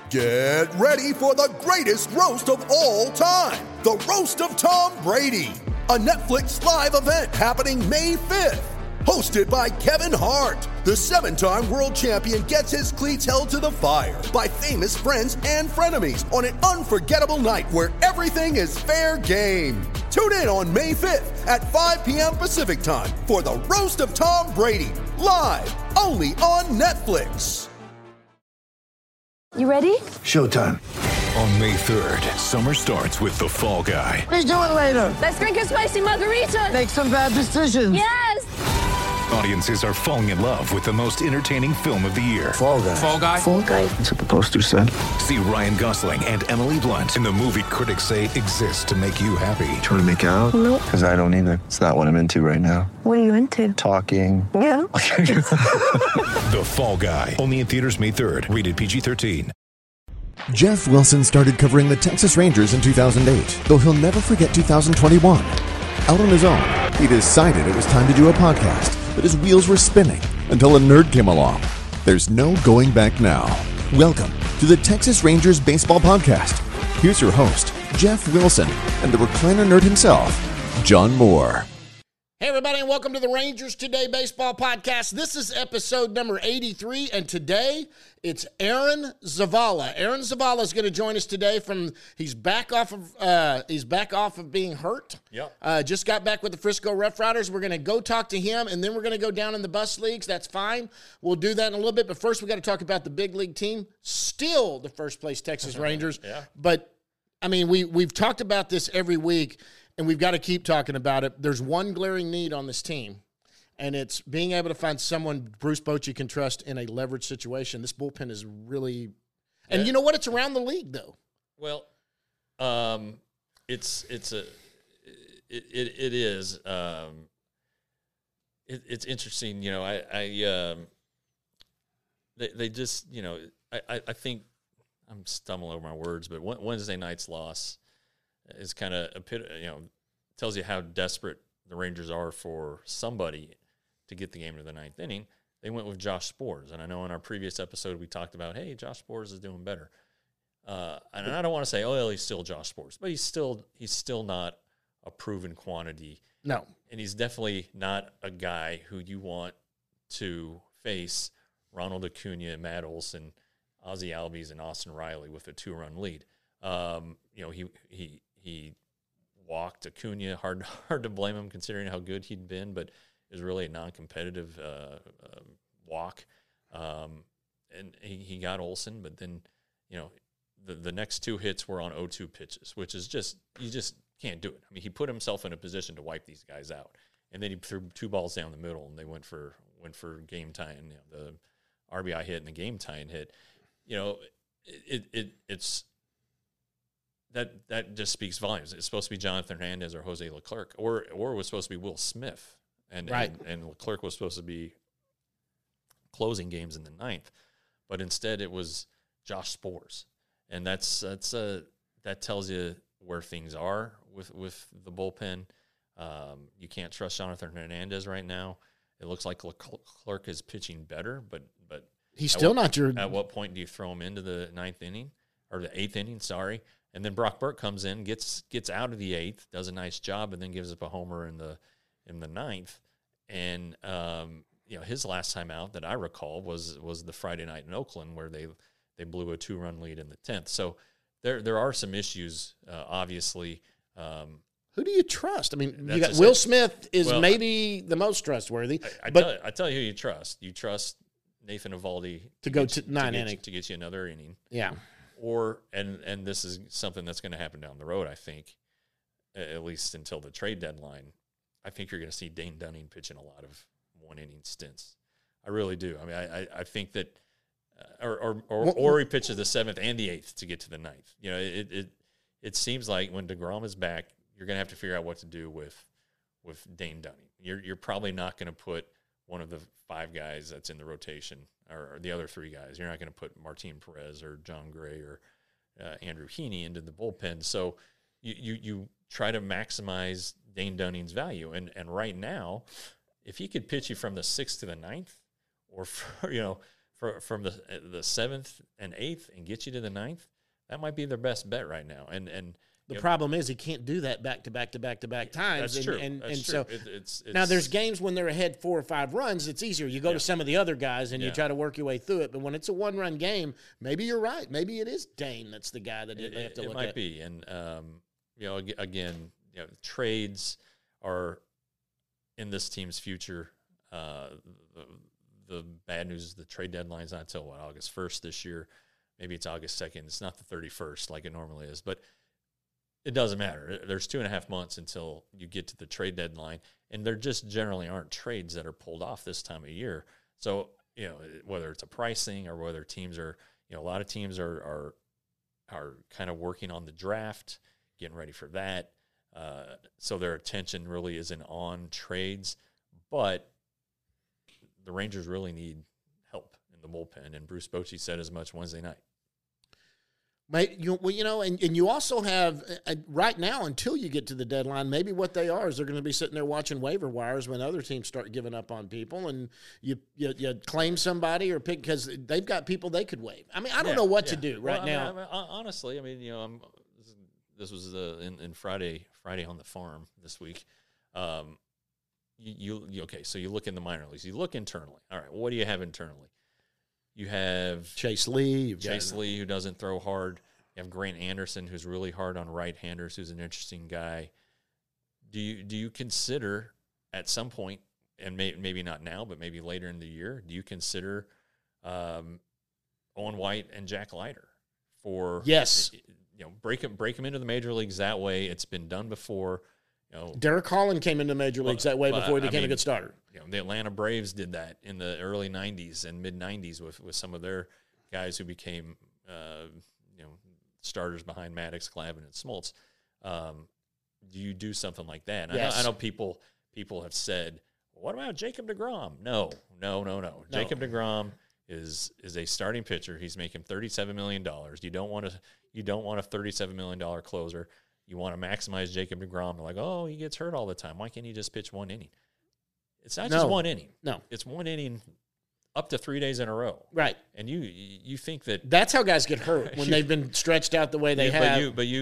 Get ready for the greatest roast of all time, the Roast of Tom Brady, a Netflix live event happening May 5th. Hosted by Kevin Hart, the 7-time world champion gets his cleats held to the fire by famous friends and frenemies on an unforgettable night where everything is fair game. Tune in on May 5th at 5 p.m. Pacific time for the Roast of Tom Brady, live only on Netflix. You ready? Showtime. On May 3rd, summer starts with The Fall Guy. Let's do it later. Let's drink a spicy margarita. Make some bad decisions. Yes! Audiences are falling in love with the most entertaining film of the year. Fall Guy. Fall Guy? Fall guy. That's what the poster said. See Ryan Gosling and Emily Blunt in the movie critics say exists to make you happy. Trying to make it out? Nope. Because I don't either. It's not what I'm into right now. What are you into? Talking. Yeah. The Fall Guy. Only in theaters May 3rd. Rated PG-13. Jeff Wilson started covering the Texas Rangers in 2008, though he'll never forget 2021. Out on his own, he decided it was time to do a podcast, but his wheels were spinning until a nerd came along. There's no going back now. Welcome to the Texas Rangers Baseball Podcast. Here's your host, Jeff Wilson, and the recliner nerd himself, John Moore. Hey, everybody, and welcome to the Rangers Today Baseball Podcast. This is episode number 83, and today it's Aaron Zavala. Aaron Zavala is going to join us today he's back off of being hurt. Yep. Just got back with the Frisco Rough Riders. We're going to go talk to him, and then we're going to go down in the bus leagues. That's fine. We'll do that in a little bit, but first we got to talk about the big league team. Still the first place Texas Rangers. Yeah. But, I mean, we've talked about this every week, and we've got to keep talking about it. There's one glaring need on this team, and it's being able to find someone Bruce Bochy can trust in a leverage situation. This bullpen is really – and you know what? It's around the league, though. Well, it's interesting. You know, they just, you know, I think I'm stumbling over my words, but Wednesday night's loss is kind of tells you how desperate the Rangers are for somebody to get the game to the ninth inning. They went with Josh Sborz, and I know in our previous episode we talked about, hey, Josh Sborz is doing better. And I don't want to say, oh, he's still Josh Sborz, but he's still not a proven quantity. No. And he's definitely not a guy who you want to face Ronald Acuna, Matt Olson, Ozzie Albies, and Austin Riley with a 2-run lead. He walked Acuna, hard to blame him considering how good he'd been, but it was really a non-competitive walk. And he got Olson, but then, you know, the next two hits were on 0-2 pitches, which is you just can't do it. I mean, he put himself in a position to wipe these guys out, and then he threw 2 balls down the middle, and they went for game tying, you know, the RBI hit and the game tying hit. You know, it's that just speaks volumes. It's supposed to be Jonathan Hernandez or Jose Leclerc, or it was supposed to be Will Smith, and Leclerc was supposed to be closing games in the ninth, but instead it was Josh Sborz, and that tells you where things are with the bullpen. You can't trust Jonathan Hernandez right now. It looks like Leclerc is pitching better, but he's still not your. At what point do you throw him into the ninth inning or the eighth inning? Sorry. And then Brock Burke comes in, gets out of the eighth, does a nice job, and then gives up a homer in the ninth. And you know, his last time out that I recall was the Friday night in Oakland where they blew a 2-run lead in the 10th. So there are some issues, obviously. Who do you trust? I mean, you got Will Smith is maybe the most trustworthy. I tell you who you trust. You trust Nathan Eovaldi to go to 9 innings to get you another inning. Yeah. Or and this is something that's going to happen down the road, I think, at least until the trade deadline. I think you're going to see Dane Dunning pitching a lot of 1-inning stints. I really do. I mean, I think that, or he pitches the 7th and the 8th to get to the 9th. You know, it seems like when DeGrom is back, you're going to have to figure out what to do with Dane Dunning. You're probably not going to put one of the 5 guys that's in the rotation or the other 3 guys. You're not going to put Martin Perez or John Gray or Andrew Heaney into the bullpen. So you try to maximize Dane Dunning's value. And right now, if he could pitch you from the 6th to the 9th, or from the 7th and 8th and get you to the 9th, that might be their best bet right now. And the problem is he can't do that back to back times. That's true. And That's so true. It's now there's games when they're ahead 4 or 5 runs. It's easier. You go to some of the other guys and you try to work your way through it. But when it's a 1-run game, maybe you're right. Maybe it is Dane that's the guy that they have to look at. It might be. And again, trades are in this team's future. The bad news is the trade deadline's not until August 1st this year. Maybe it's August 2nd. It's not the 31st like it normally is, but it doesn't matter. There's 2.5 months until you get to the trade deadline, and there just generally aren't trades that are pulled off this time of year. So, whether it's a pricing or whether teams are, a lot of teams are kind of working on the draft, getting ready for that. So their attention really isn't on trades, but the Rangers really need help in the bullpen, and Bruce Bochy said as much Wednesday night. And you also have right now until you get to the deadline. Maybe what they are is they're going to be sitting there watching waiver wires when other teams start giving up on people, and you claim somebody or pick because they've got people they could waive. I mean, I don't know what to do now. Honestly, this was in Friday on the farm this week. Okay, so you look in the minor leagues. You look internally. All right, what do you have internally? You have Chase Lee. Lee, who doesn't throw hard. You have Grant Anderson, who's really hard on right-handers, who's an interesting guy. Do you consider at some point, and maybe not now, but maybe later in the year, do you consider Owen White and Jack Leiter for yes? Break them into the major leagues that way. It's been done before. Derek Holland came into major leagues that way before he became a good starter. The Atlanta Braves did that in the early 90s and mid-90s with some of their guys who became starters behind Maddox, Glavine, and Smoltz. Do you do something like that? Yes. I know people have said, well, what about Jacob deGrom? No. Jacob deGrom is a starting pitcher. He's making $37 million. You don't want a $37 million closer. You want to maximize Jacob deGrom. Like, oh, he gets hurt all the time. Why can't he just pitch 1 inning? It's not just 1 inning. No. It's 1 inning up to 3 days in a row. Right. And you think that... That's how guys get hurt when they've been stretched out the way they have. But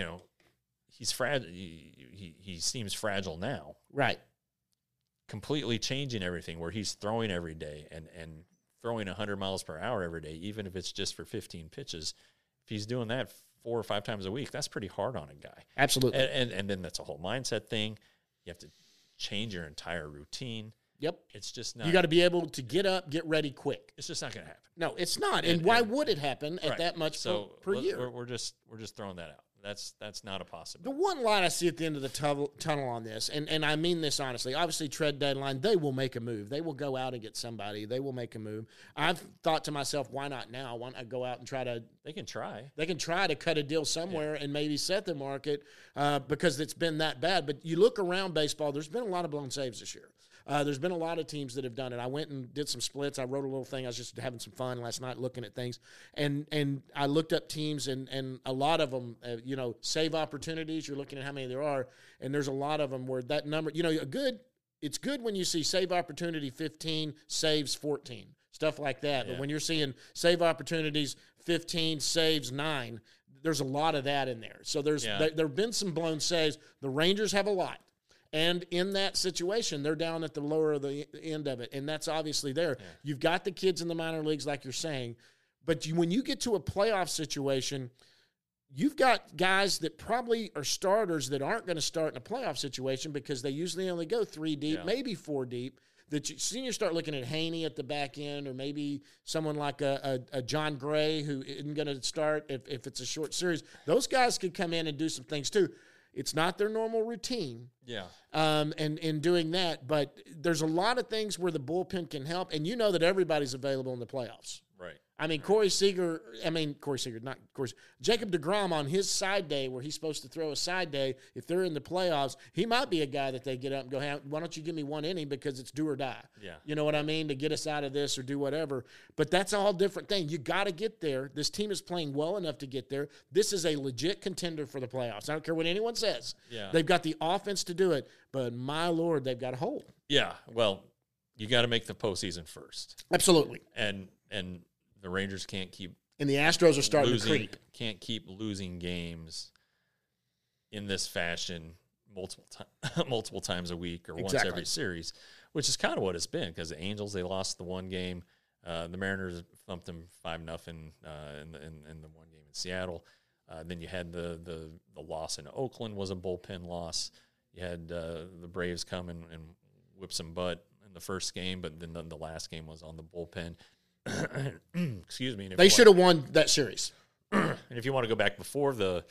he's fragile. He seems fragile now. Right. Completely changing everything where he's throwing every day and throwing 100 miles per hour every day, even if it's just for 15 pitches. If he's doing that 4 or 5 times a week, that's pretty hard on a guy. Absolutely. And then that's a whole mindset thing. You have to change your entire routine. Yep. It's just not. You got to be able to get up, get ready quick. It's just not going to happen. No, it's not. And why would it happen at that much per year? We're just throwing that out. That's not a possibility. The one light I see at the end of the tunnel on this, and I mean this honestly, obviously trade deadline, they will make a move. They will go out and get somebody. They will make a move. I've thought to myself, why not now? Why not go out and try to – They can try to cut a deal somewhere and maybe set the market because it's been that bad. But you look around baseball, there's been a lot of blown saves this year. There's been a lot of teams that have done it. I went and did some splits. I wrote a little thing. I was just having some fun last night looking at things. And I looked up teams, and a lot of them, save opportunities. You're looking at how many there are, and there's a lot of them where that number, it's good when you see save opportunity 15, saves 14, stuff like that. Yeah. But when you're seeing save opportunities 15, saves 9, there's a lot of that in there. So there have been some blown saves. The Rangers have a lot. And in that situation, they're down at the lower of the end of it, and that's obviously there. Yeah. You've got the kids in the minor leagues, like you're saying, but when you get to a playoff situation, you've got guys that probably are starters that aren't going to start in a playoff situation because they usually only go 3 deep, maybe 4 deep. You start looking at Haney at the back end, or maybe someone like a John Gray who isn't going to start if it's a short series. Those guys could come in and do some things too. It's not their normal routine. Yeah. And in doing that, but there's a lot of things where the bullpen can help, and you know that everybody's available in the playoffs. Right. I mean, Jacob deGrom on his side day where he's supposed to throw a side day, if they're in the playoffs, he might be a guy that they get up and go, hey, why don't you give me 1 inning because it's do or die? Yeah. You know what I mean? To get us out of this or do whatever. But that's a whole different thing. You got to get there. This team is playing well enough to get there. This is a legit contender for the playoffs. I don't care what anyone says. Yeah. They've got the offense to do it, but my Lord, they've got a hole. Yeah, well, you got to make the postseason first. Absolutely. And the Rangers can't keep and the Astros are starting to creep. Can't keep losing games in this fashion multiple times a week or once every series, which is kind of what it's been because the Angels, they lost the one game. The Mariners thumped them 5-0 in the one game in Seattle. Then you had the loss in Oakland was a bullpen loss. You had the Braves come and whip some butt in the first game, but then the last game was on the bullpen. Excuse me. They should have won that series. And if you want to go back before the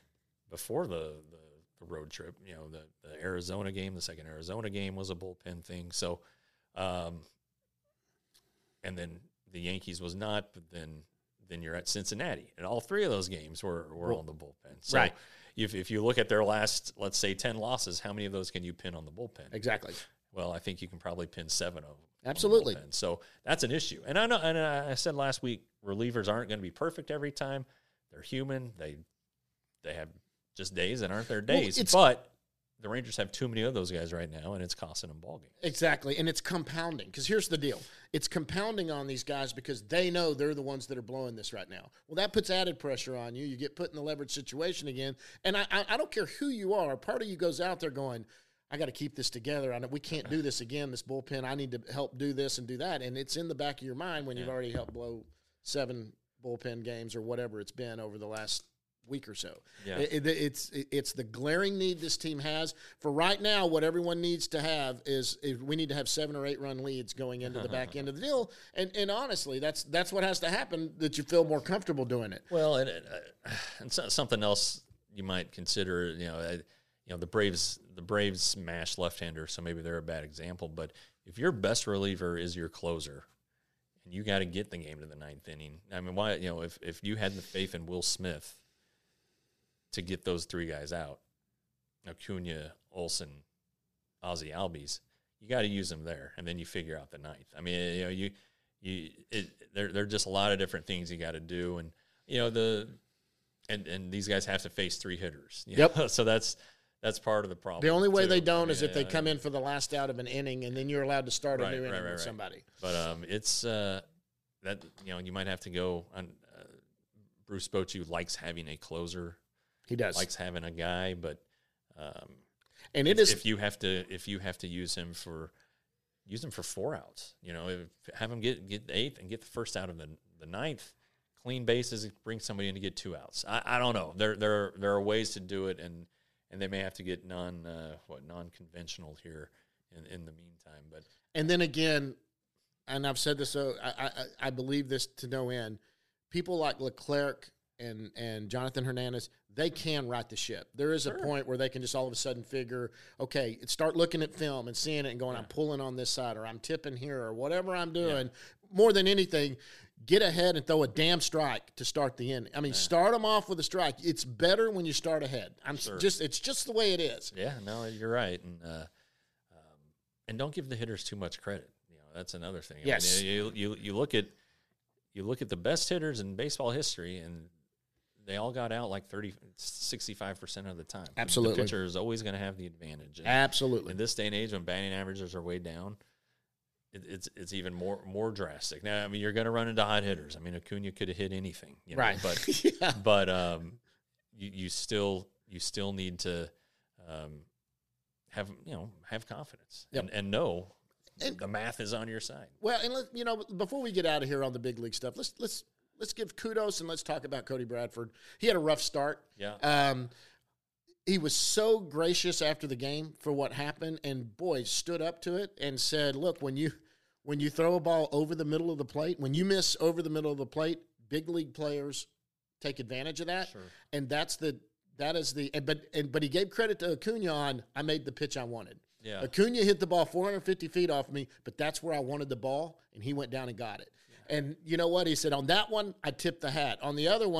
road trip, the Arizona game, the second Arizona game was a bullpen thing. So, and then the Yankees was not, but then you're at Cincinnati, and all three of those games were on the bullpen. So right. If you look at their last, let's say 10 losses, how many of those can you pin on the bullpen? Exactly. Well, I think you can probably pin 7 of them. Absolutely. So that's an issue. And I know, and I said last week, relievers aren't going to be perfect every time. They're human. They have just days that aren't their days. But the Rangers have too many of those guys right now, and it's costing them ball games. Exactly, and it's compounding. Because here's the deal. It's compounding on these guys because they know they're the ones that are blowing this right now. Well, that puts added pressure on you. You get put in the leverage situation again. And I don't care who you are. Part of you goes out there going, I got to keep this together. We can't do this again, this bullpen. I need to help do this and do that. And it's in the back of your mind when you've already helped blow 7 bullpen games or whatever it's been over the last week or so. Yeah. It's the glaring need this team has. For right now, what everyone needs to have is we need to have 7 or 8 run leads going into the back end of the deal. And honestly, that's what has to happen that you feel more comfortable doing it. Well, and something else you might consider, the Braves smash left-hander, so maybe they're a bad example. But if your best reliever is your closer, and you got to get the game to the 9th inning, I mean, why? If you had the faith in Will Smith to get those 3 guys out, Acuna, Olsen, Ozzie Albies, you got to use them there, and then you figure out the 9th. I mean, there are just a lot of different things you got to do, and and these guys have to face 3 hitters. Yep. So that's part of the problem. The only way they don't is if they come in for the last out of an inning, and then you're allowed to start a new inning with somebody. But it's that you might have to go on. Bruce Bochy likes having a closer. He does. Likes having a guy, but and if you have to use him for 4 outs, have him get the 8th and get the first out of the 9th, clean bases, bring somebody in to get 2 outs. I don't know. There are ways to do it, and they may have to get non-conventional here in the meantime. But and then again, and I've said this, so I believe this to no end. People like Leclerc and Jonathan Hernandez, they can right the ship. There is a point where they can just all of a sudden figure, okay, start looking at film and seeing it and going, I'm pulling on this side or I'm tipping here or whatever I'm doing. More than anything, get ahead and throw a damn strike to start the inning. I mean, start them off with a strike. It's better when you start ahead. It's just the way it is. Yeah, no, you're right. And don't give the hitters too much credit. That's another thing. Yes. I mean, you look at the best hitters in baseball history, and they all got out like 65% of the time. Absolutely. The pitcher is always going to have the advantage. And absolutely. In this day and age, when batting averages are way down, it's even more drastic. Now, I mean, you're going to run into hot hitters. I mean, Acuna could have hit anything, right? But you still need to have confidence and know the math is on your side. Well, and before we get out of here on the big league stuff, let's give kudos and let's talk about Cody Bradford. He had a rough start. Yeah. He was so gracious after the game for what happened, and boy, stood up to it and said, "Look, when you throw a ball over the middle of the plate, when you miss over the middle of the plate, big league players take advantage of that." Sure. And but he gave credit to Acuna on, I made the pitch I wanted. Yeah. Acuna hit the ball 450 feet off me, but that's where I wanted the ball, and he went down and got it. Yeah. And you know what? He said, on that one, I tipped the hat. On the other ones,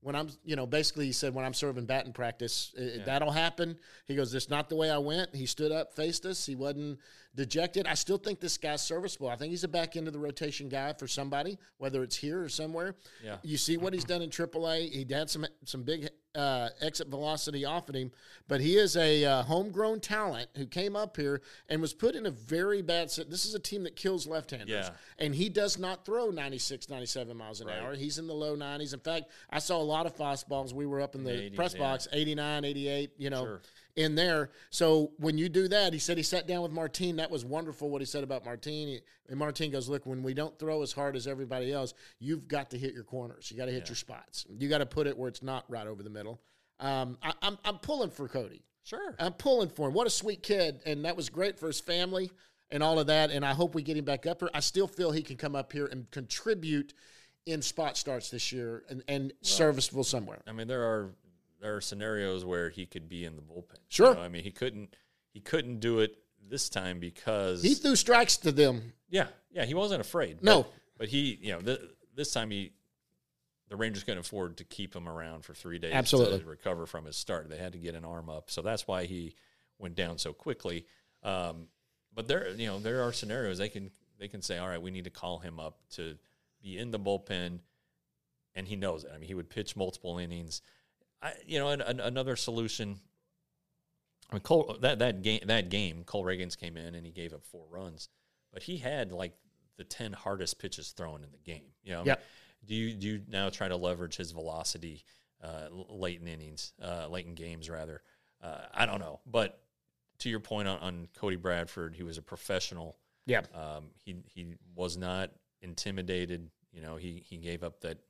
when I'm, basically he said when I'm serving batting practice, that'll happen. He goes, "That's not the way I went." He stood up, faced us. He wasn't dejected. I still think this guy's serviceable. I think he's a back end of the rotation guy for somebody, whether it's here or somewhere. Yeah. You see what he's done in AAA. He had some big exit velocity off at him, but he is a homegrown talent who came up here and was put in a very bad – this is a team that kills left-handers. Yeah. And he does not throw 96, 97 miles an hour. He's in the low 90s. In fact, I saw a lot of fastballs. We were up in the 80s, press box, 89, 88, Sure. in there. So when you do that, he said he sat down with Martin. That was wonderful what he said about Martin. And Martin goes, "Look, when we don't throw as hard as everybody else, you've got to hit your corners. You got to hit your spots. You got to put it where it's not right over the middle." I'm pulling for Cody. Sure. I'm pulling for him. What a sweet kid. And that was great for his family and all of that. And I hope we get him back up here. I still feel he can come up here and contribute in spot starts this year and serviceable somewhere. I mean, there are scenarios where he could be in the bullpen. Sure. I mean, he couldn't do it this time because He threw strikes to them. Yeah, he wasn't afraid. No. But he, this time the Rangers couldn't afford to keep him around for 3 days Absolutely. to recover from his start. They had to get an arm up, so that's why he went down so quickly. But there are scenarios they can say, all right, we need to call him up to be in the bullpen, and he knows it. I mean, he would pitch multiple innings. Another solution. I mean, that game, Cole Reagans came in and he gave up 4 runs, but he had like the 10 hardest pitches thrown in the game. Yep. Do you now try to leverage his velocity late in games rather? I don't know, but to your point on Cody Bradford, he was a professional. Yeah. He was not intimidated. He gave up that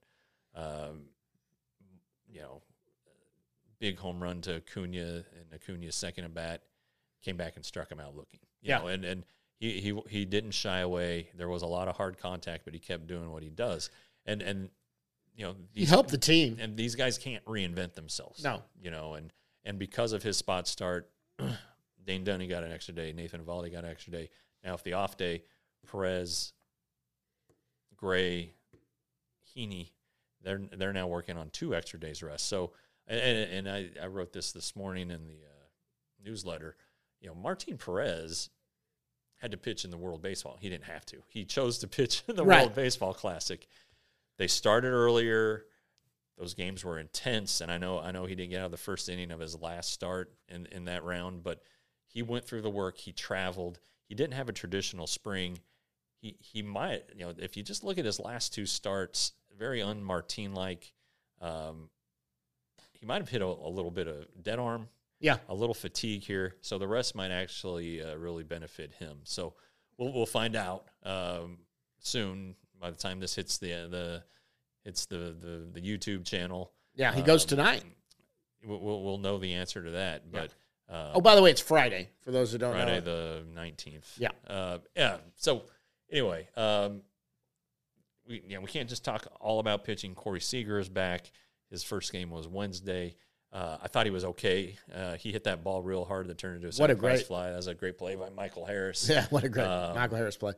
big home run to Acuna, and Acuna's second at bat came back and struck him out looking. And he didn't shy away. There was a lot of hard contact, but he kept doing what he does. And He helped the team. And these guys can't reinvent themselves. No. And because of his spot start, Dane Dunning got an extra day. Nathan Eovaldi got an extra day. Now, if the off day, Perez, Gray, Heaney, they're now working on 2 extra days rest. So, and I wrote this morning in the newsletter. Martin Perez had to pitch in the World Baseball. He didn't have to. He chose to pitch in the World Baseball Classic. They started earlier. Those games were intense, and I know he didn't get out of the first inning of his last start in that round, but he went through the work. He traveled. He didn't have a traditional spring. He might, if you just look at his last 2 starts, very un-Martin-like. He might have hit a little bit of dead arm. Yeah. A little fatigue here. So the rest might actually really benefit him. So we'll find out soon. By the time this hits the YouTube channel. Yeah, he goes tonight. We'll know the answer to that. But by the way, it's Friday for those who don't know. Friday the 19th. Yeah. So anyway, we can't just talk all about pitching. Corey Seager is back. His first game was Wednesday. I thought he was okay. He hit that ball real hard that turned into a sacrifice fly. That was a great play by Michael Harris. Yeah, what a great Michael Harris play.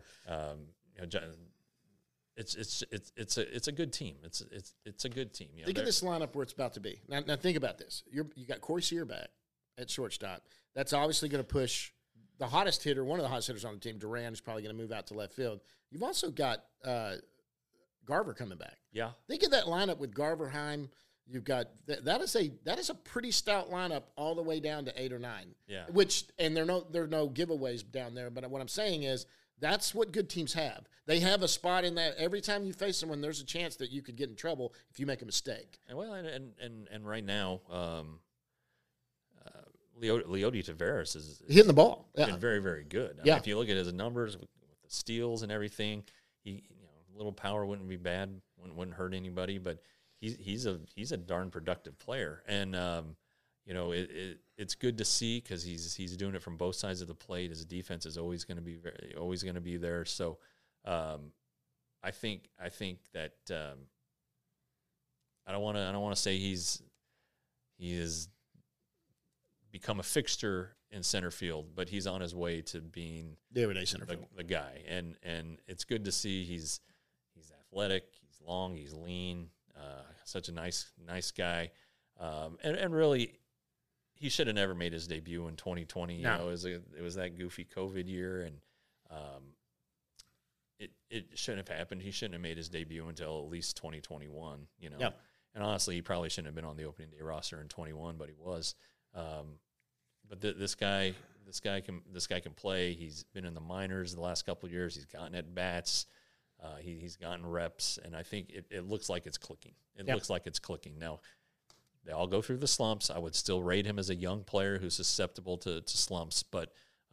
It's a good team. It's a good team. Think of this lineup where it's about to be. Now think about this. You got Corey Seager back at shortstop. That's obviously going to push the hottest hitter, one of the hottest hitters on the team. Duran is probably going to move out to left field. You've also got Garver coming back. Yeah. Think of that lineup with Garver, Heim. You've got that is a pretty stout lineup all the way down to 8 or 9. Yeah. And there are no giveaways down there. But what I'm saying is that's what good teams have. They have a spot in that. Every time you face someone, there's a chance that you could get in trouble if you make a mistake. And right now, Leody Taveras is hitting the ball. Yeah. Been very, very good. I mean, if you look at his numbers with the steals and everything, a little power wouldn't be bad. Wouldn't hurt anybody. But he's a darn productive player, and it's good to see because he's doing it from both sides of the plate. His defense is always going to be there. So I think that I don't want to say he is become a fixture in center field, but he's on his way to being the everyday center field, the guy, and it's good to see. He's athletic, he's long, he's lean. such a nice and really, he should have never made his debut in 2020. No. You know, it was that goofy COVID year, and it shouldn't have happened. He shouldn't have made his debut until at least 2021. You know, Yep. And honestly, he probably shouldn't have been on the opening day roster in 21, but he was. But this guy can play. He's been in the minors the last couple of years. He's gotten at bats. He's gotten reps, and I think it looks like it's clicking. It looks like it's clicking. Now, they all go through the slumps. I would still rate him as a young player who's susceptible to slumps, but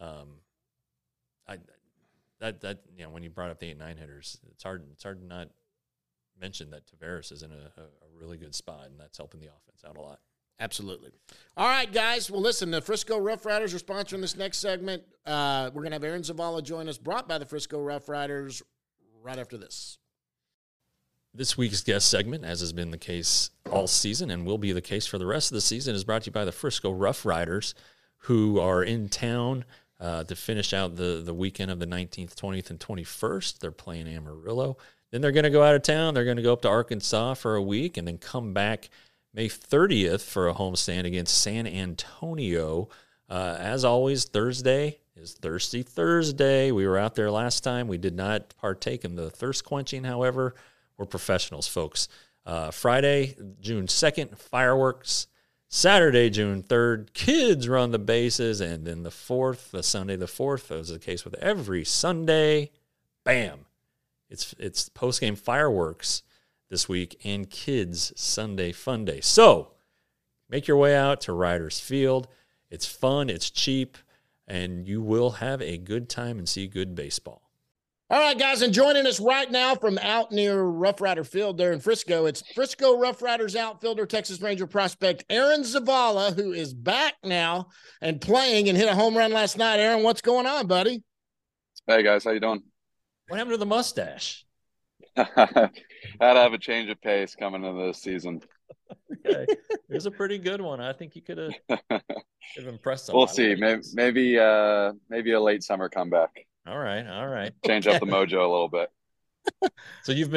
when you brought up the 8-9 hitters, it's hard to not mention that Taveras is in a really good spot, and that's helping the offense out a lot. Absolutely. All right, guys. Well, listen, the Frisco Rough Riders are sponsoring this next segment. We're going to have Aaron Zavala join us, brought by the Frisco Rough Riders, right after this. This week's guest segment, as has been the case all season and will be the case for the rest of the season, is brought to you by the Frisco Rough Riders, who are in town to finish out the weekend of the 19th, 20th, and 21st. They're playing Amarillo. Then they're going to go out of town. They're going to go up to Arkansas for a week and then come back May 30th for a homestand against San Antonio. As always, Thursday is Thirsty Thursday. We were out there last time. We did not partake in the thirst quenching, however. We're professionals, folks. Friday, June 2nd, fireworks. Saturday, June 3rd, kids run the bases. And then the Sunday the 4th, as is the case with every Sunday, bam. It's post-game fireworks this week and kids Sunday fun day. So make your way out to Riders Field. It's fun, it's cheap, and you will have a good time and see good baseball. All right, guys, and joining us right now from out near Rough Rider Field there in Frisco, it's Frisco Rough Riders outfielder, Texas Ranger prospect Aaron Zavala, who is back now and playing and hit a home run last night. Aaron, what's going on, buddy? Hey, guys. How you doing? What happened to the mustache? Had to have a change of pace coming into this season. Okay. It was a pretty good one. I think you could have impressed them. We'll see. Maybe a late summer comeback. All right. Change up the mojo a little bit. So you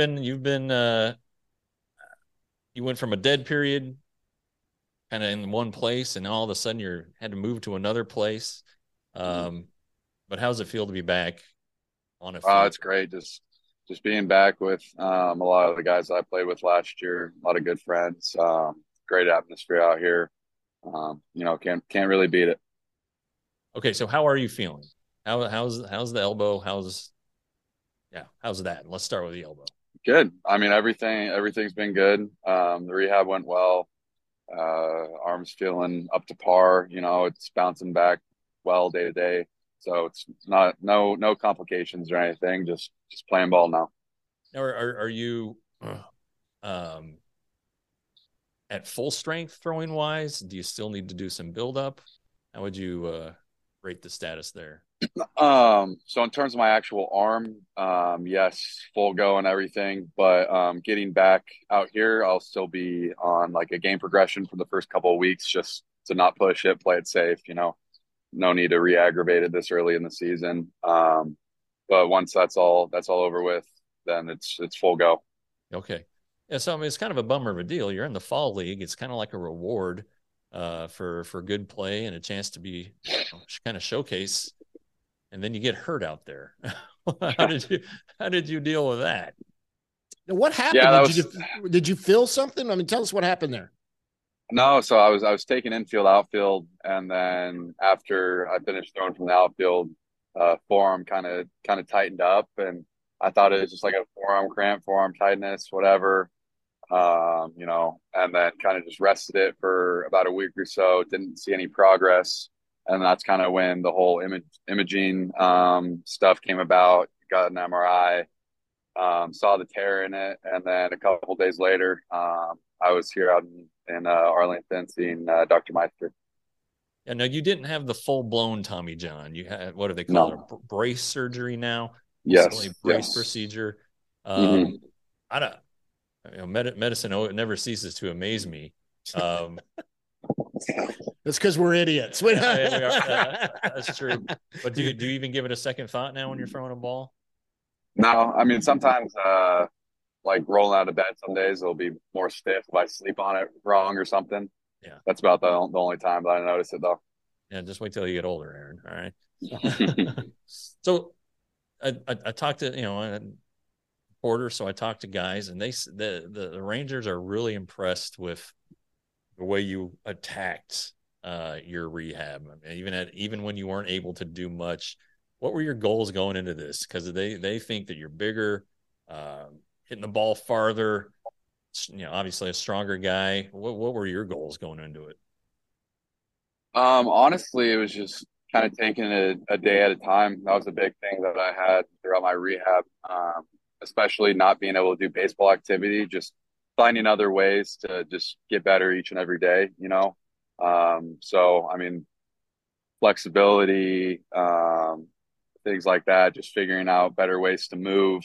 went from a dead period kind of in one place, and all of a sudden you had to move to another place. But how does it feel to be back on a field? It's great. Just being back with a lot of the guys that I played with last year, a lot of good friends, great atmosphere out here. Can't really beat it. Okay, so how are you feeling? How's the elbow? How's that? Let's start with the elbow. Good. I mean, everything's been good. The rehab went well. Arm's feeling up to par. It's bouncing back well day to day. So it's not no complications or anything. Just playing ball now. Now, are you at full strength throwing wise? Do you still need to do some build up? How would you rate the status there? So in terms of my actual arm, yes, full go and everything. But getting back out here, I'll still be on like a game progression for the first couple of weeks, just to not push it, play it safe. No need to re-aggravate it this early in the season. But once that's all over with, then it's full go. Okay. Yeah, so I mean, it's kind of a bummer of a deal. You're in the fall league. It's kind of like a reward for good play and a chance to be kind of showcase, and then you get hurt out there. How did you deal with that? What happened? Yeah, did you feel something? I mean, tell us what happened there. No, so I was taking infield, outfield, and then after I finished throwing from the outfield, forearm kind of tightened up, and I thought it was just like a forearm cramp, forearm tightness, whatever. And then kind of just rested it for about a week or so. Didn't see any progress, and that's kind of when the whole imaging stuff came about. Got an MRI, saw the tear in it, and then a couple of days later, I was here out in Arlington seeing Dr. Meister. Yeah, no, you didn't have the full-blown Tommy John. You had, what do they call it, a brace surgery now? Yes. Brace procedure. I don't. Medicine never ceases to amaze me. That's because we're idiots. We are. That's true. But do you even give it a second thought now when you're throwing a ball? No, I mean sometimes like rolling out of bed some days, it'll be more stiff if I sleep on it wrong or something. Yeah. That's about the only time that I notice it, though. Yeah, just wait till you get older, Aaron. All right. So I talked to Porter, so I talked to guys, and the Rangers are really impressed with the way you attacked your rehab. I mean, even when you weren't able to do much, what were your goals going into this? Because they think that you're bigger, hitting the ball farther. Obviously a stronger guy. What were your goals going into it? Honestly, it was just kind of taking it a day at a time. That was a big thing that I had throughout my rehab, especially not being able to do baseball activity, just finding other ways to just get better each and every day, So, I mean, flexibility, things like that, just figuring out better ways to move,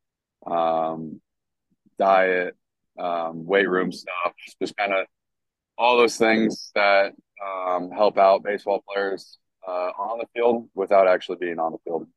diet, weight room stuff, just kind of all those things that help out baseball players on the field without actually being on the field.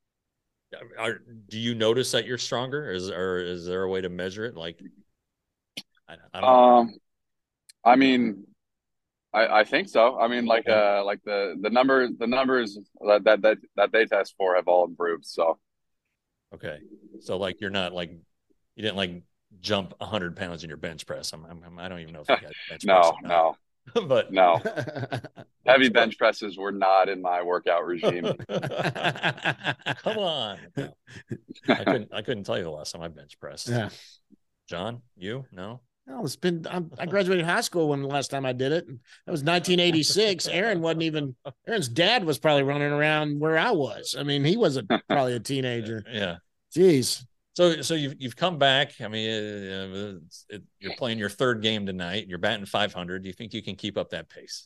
Do you notice that you're stronger? Is there a way to measure it? Like, I don't know. I mean, I think so. I mean, like the numbers that they test for have all improved. So, okay, so like you're not like you didn't like jump 100 pounds in your bench press. I don't even know if you got bench press. No. But no, heavy bench presses were not in my workout regime. Come on, no. I couldn't tell you the last time I bench pressed. Yeah. John, you no? No, it's been. I graduated high school when the last time I did it. That was 1986. Aaron's dad was probably running around where I was. I mean, he was probably a teenager. Yeah. Jeez. So you've come back. I mean, you're playing your third game tonight. You're batting 500. Do you think you can keep up that pace?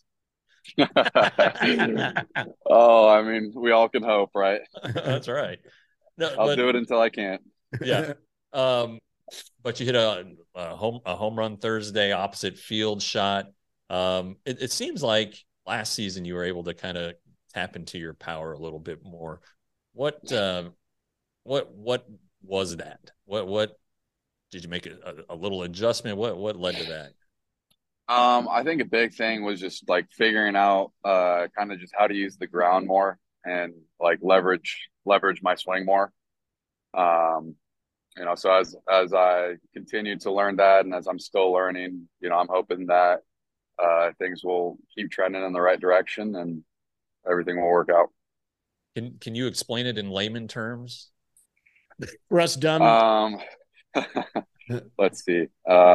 Oh, I mean, we all can hope, right? That's right. No, I'll do it until I can't. Yeah. But you hit a home run Thursday, opposite field shot. It seems like last season you were able to kind of tap into your power a little bit more. What was that? What did you make a little adjustment? What led to that? I think a big thing was just like figuring out kind of just how to use the ground more and like leverage my swing more. So as I continue to learn that, and as I'm still learning, I'm hoping that things will keep trending in the right direction and everything will work out. Can you explain it in layman terms? Russ Dunn. Let's see.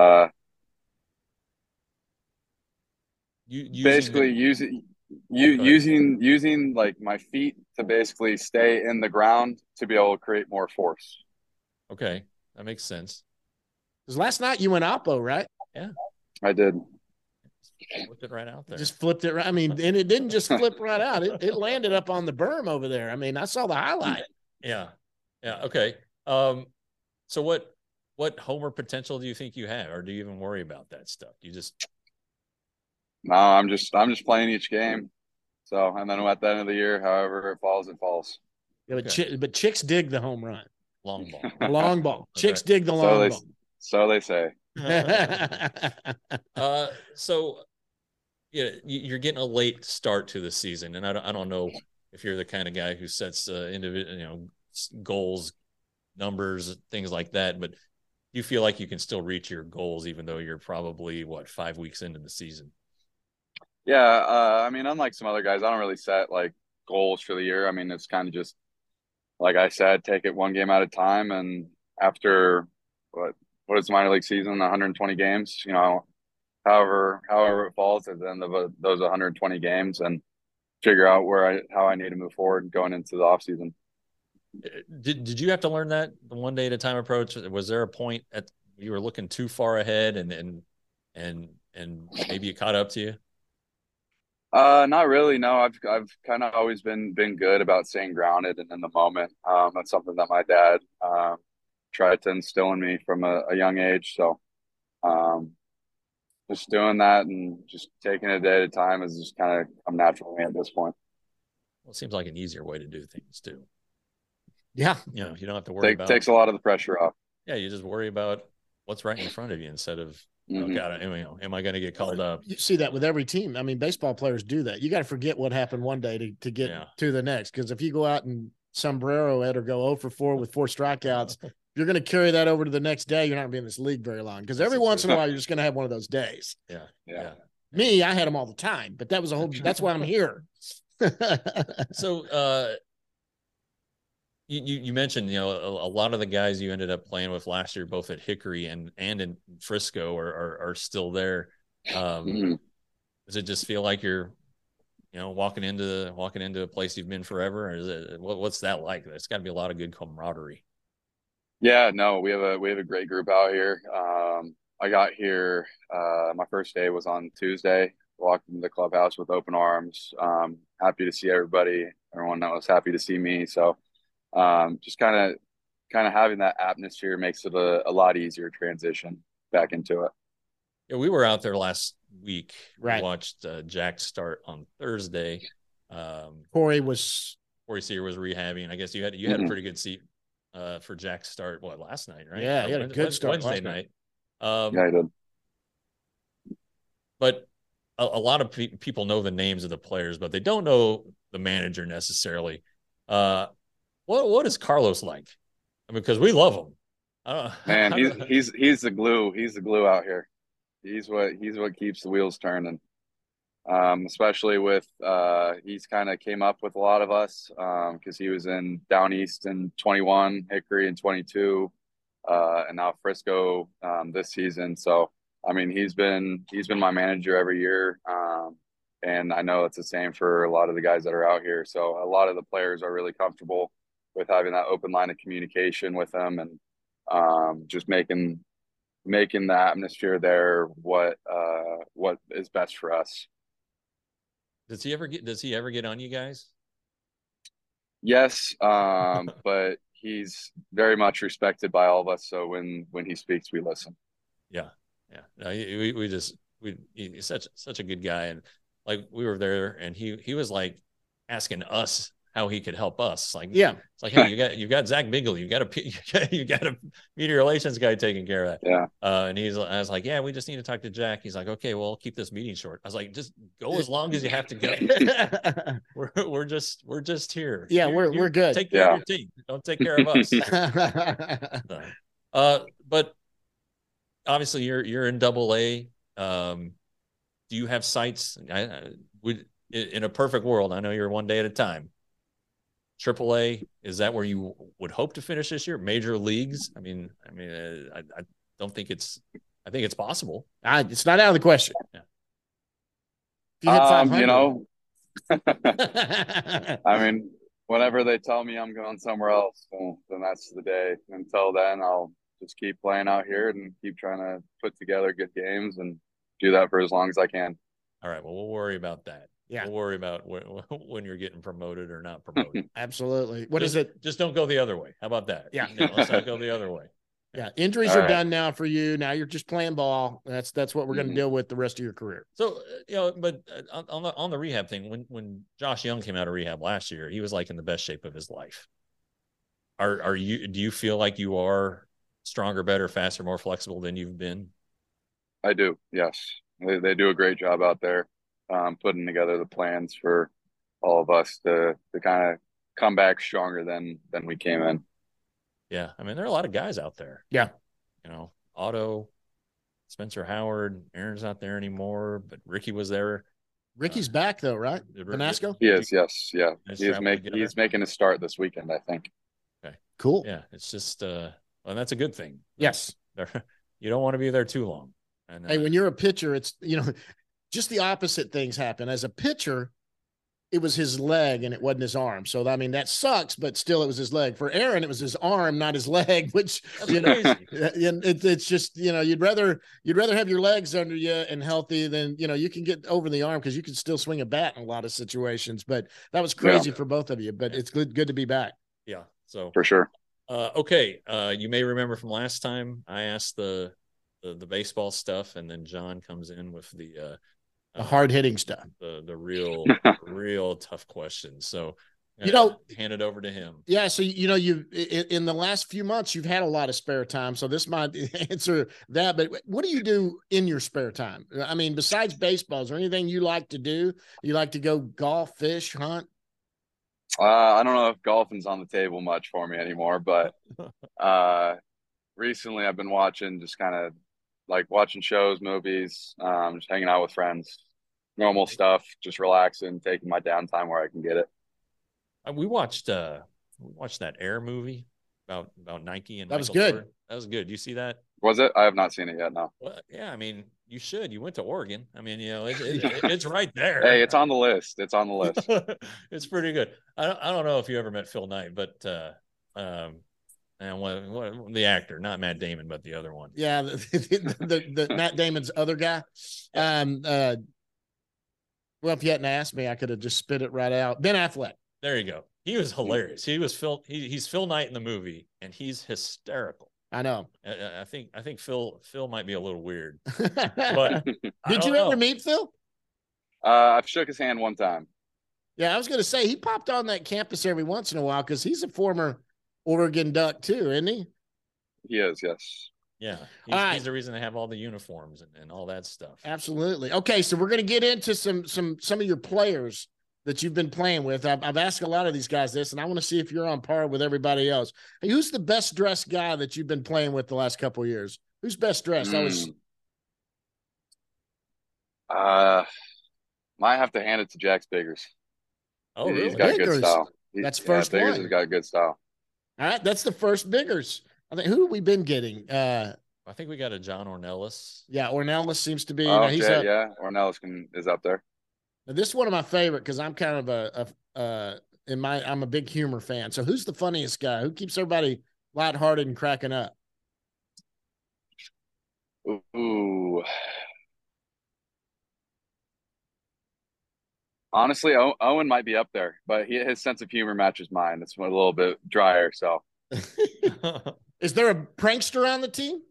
Using like my feet to basically stay in the ground to be able to create more force. Okay, that makes sense. Because last night you went oppo, right? Yeah, I did. Flipped it right out there. Just flipped it right. I mean, and it didn't just flip right out. It landed up on the berm over there. I mean, I saw the highlight. Yeah. Okay. So what homer potential do you think you have, or do you even worry about that stuff? You just No, I'm just playing each game. So, and then at the end of the year, however it falls, it falls. Yeah, but chicks dig the home run. Long ball. Long ball. Chicks dig the long ball. So they say. So yeah, you're getting a late start to the season, and I don't know if you're the kind of guy who sets individual goals, numbers, things like that, but you feel like you can still reach your goals even though you're probably 5 weeks into the season. Yeah, I mean, unlike some other guys, I don't really set like goals for the year. I mean, it's kind of just like I said, take it one game at a time, and after what is the minor league season, 120 games, however it falls at the end of those 120 games, and figure out how I need to move forward going into the off season. Did you have to learn that the one day at a time approach? Was there a point you were looking too far ahead and maybe it caught up to you? Not really. No, I've kind of always been good about staying grounded and in the moment. That's something that my dad tried to instill in me from a young age. So just doing that and just taking it a day at a time has just kind of come natural to me at this point. Well, it seems like an easier way to do things too. Yeah. You don't have to worry about takes a lot of the pressure off. Yeah, you just worry about what's right in front of you instead of, oh Mhm. God, am I going to get called up? You see that with every team. I mean, baseball players do that. You got to forget what happened one day to get to the next. Because if you go out and sombrero it or go 0 for 4 with 4 strikeouts, you're going to carry that over to the next day. You're not going to be in this league very long. Because every once in a while, you're just going to have one of those days. Yeah. Me, I had them all the time, but that was that's why I'm here. So, you mentioned, a lot of the guys you ended up playing with last year, both at Hickory and in Frisco, are still there. Mhm. Does it just feel like you're, walking into a place you've been forever? Or is it, what's that like? There's got to be a lot of good camaraderie. Yeah, no, we have a great group out here. I got here. My first day was on Tuesday. Walked into the clubhouse with open arms. Happy to see everybody. Everyone that was happy to see me. So just kind of having that atmosphere makes it a lot easier transition back into it. Yeah, we were out there last week. Right. We watched Jack start on Thursday. Corey Sear was rehabbing. I guess you had a pretty good seat for Jack's start. Last night, right? Yeah, he had a good start Wednesday night. Yeah, I did. But a lot of people know the names of the players, but they don't know the manager necessarily. What is Carlos like? I mean, because we love him. Man, he's the glue. He's the glue out here. He's what keeps the wheels turning. Especially with he's kind of came up with a lot of us because he was in Down East in 21, Hickory in 22, and now Frisco this season. So I mean, he's been my manager every year, and I know it's the same for a lot of the guys that are out here. So a lot of the players are really comfortable with having that open line of communication with them, and just making the atmosphere there what is best for us. Does he ever get on you guys? Yes, but he's very much respected by all of us. So when he speaks, we listen. Yeah. No, he's such a good guy, and like we were there, and he was like asking us how he could help us. Like, yeah, it's like, hey, you've got Zach Bigley, you got a media relations guy taking care of that. Yeah. And I was like, yeah, we just need to talk to Jack. He's like, okay, well, I'll keep this meeting short. I was like, just go as long as you have to go. we're just here. Yeah, we're good. Take care of your team. Don't take care of us. But obviously you're in AA. Do you have sights? In a perfect world, I know you're one day at a time. AAA, is that where you would hope to finish this year? Major leagues? I don't think I think it's possible. It's not out of the question. Yeah. If you hit 500. I mean, whenever they tell me I'm going somewhere else, then that's the day. Until then, I'll just keep playing out here and keep trying to put together good games and do that for as long as I can. All right. Well, we'll worry about that. Yeah. We'll worry about when you're getting promoted or not promoted. Absolutely. What is it? Just don't go the other way. How about that? Yeah. Let's not go the other way. Yeah. Injuries are done now for you. Now you're just playing ball. That's what we're going to deal with the rest of your career. So, but on the rehab thing, when Josh Young came out of rehab last year, he was like in the best shape of his life. Do you feel like you are stronger, better, faster, more flexible than you've been? I do. Yes. They do a great job out there. Putting together the plans for all of us to kind of come back stronger than we came in. Yeah. I mean, there are a lot of guys out there. Yeah. Otto, Spencer Howard, Aaron's not there anymore, but Ricky was there. Ricky's back though, right? Benasco? He is. Yes. Yeah. He's making a start this weekend, I think. Okay. Cool. Yeah. It's just, and that's a good thing. Yes. You don't want to be there too long. And, hey, when you're a pitcher, it's, just the opposite things happen. As a pitcher, it was his leg and it wasn't his arm. So, I mean, that sucks, but still it was his leg. For Aaron, it was his arm, not his leg, which, it's just, you'd rather have your legs under you and healthy than, you can get over the arm because you can still swing a bat in a lot of situations. But that was crazy for both of you, but it's good to be back. Yeah. So for sure. Okay. You may remember from last time I asked the baseball stuff, and then John comes in with the hard hitting stuff, the real tough questions. So hand it over to him. Yeah. So, you in the last few months, you've had a lot of spare time. So this might answer that. But what do you do in your spare time? I mean, besides baseball, is there anything you like to do? You like to go golf, fish, hunt? I don't know if golfing's on the table much for me anymore, but recently I've been watching just kind of like watching shows, movies, just hanging out with friends, normal stuff, just relaxing, taking my downtime where I can get it. We watched that Air movie about Nike and that was Michael good. Jordan. That was good. You see that? Was it? I have not seen it yet. No. Well, yeah. I mean, you should. You went to Oregon. I mean, it's right there. Hey, it's on the list. It's on the list. It's pretty good. I don't know if you ever met Phil Knight, but and what the actor, not Matt Damon, but the other one. Yeah, the Matt Damon's other guy. Well, if you hadn't asked me, I could have just spit it right out. Ben Affleck. There you go. He was hilarious. He was Phil. He's Phil Knight in the movie, and he's hysterical. I know. I think Phil might be a little weird. But did you ever meet Phil? I've shook his hand one time. Yeah, I was going to say he popped on that campus every once in a while because he's a former Oregon Duck too, isn't he? He is, yes. Yeah, he's the reason they have all the uniforms and all that stuff. Absolutely. Okay, so we're going to get into some of your players that you've been playing with. I've asked a lot of these guys this, and I want to see if you're on par with everybody else. Hey, who's the best dressed guy that you've been playing with the last couple of years? Who's best dressed? Might have to hand it to Jax Biggers. Oh, really? He's got Biggers. good style. That's first Biggers one. has got good style. All right, that's the first Biggers. I think who have we been getting? I think we got a John Ornelas. Yeah, Ornelas seems to be. Ornelas is up there. This is one of my favorite because I'm kind of I'm a big humor fan. So who's the funniest guy? Who keeps everybody lighthearted and cracking up? Ooh. Honestly, Owen might be up there, but his sense of humor matches mine. It's a little bit drier. So, is there a prankster on the team?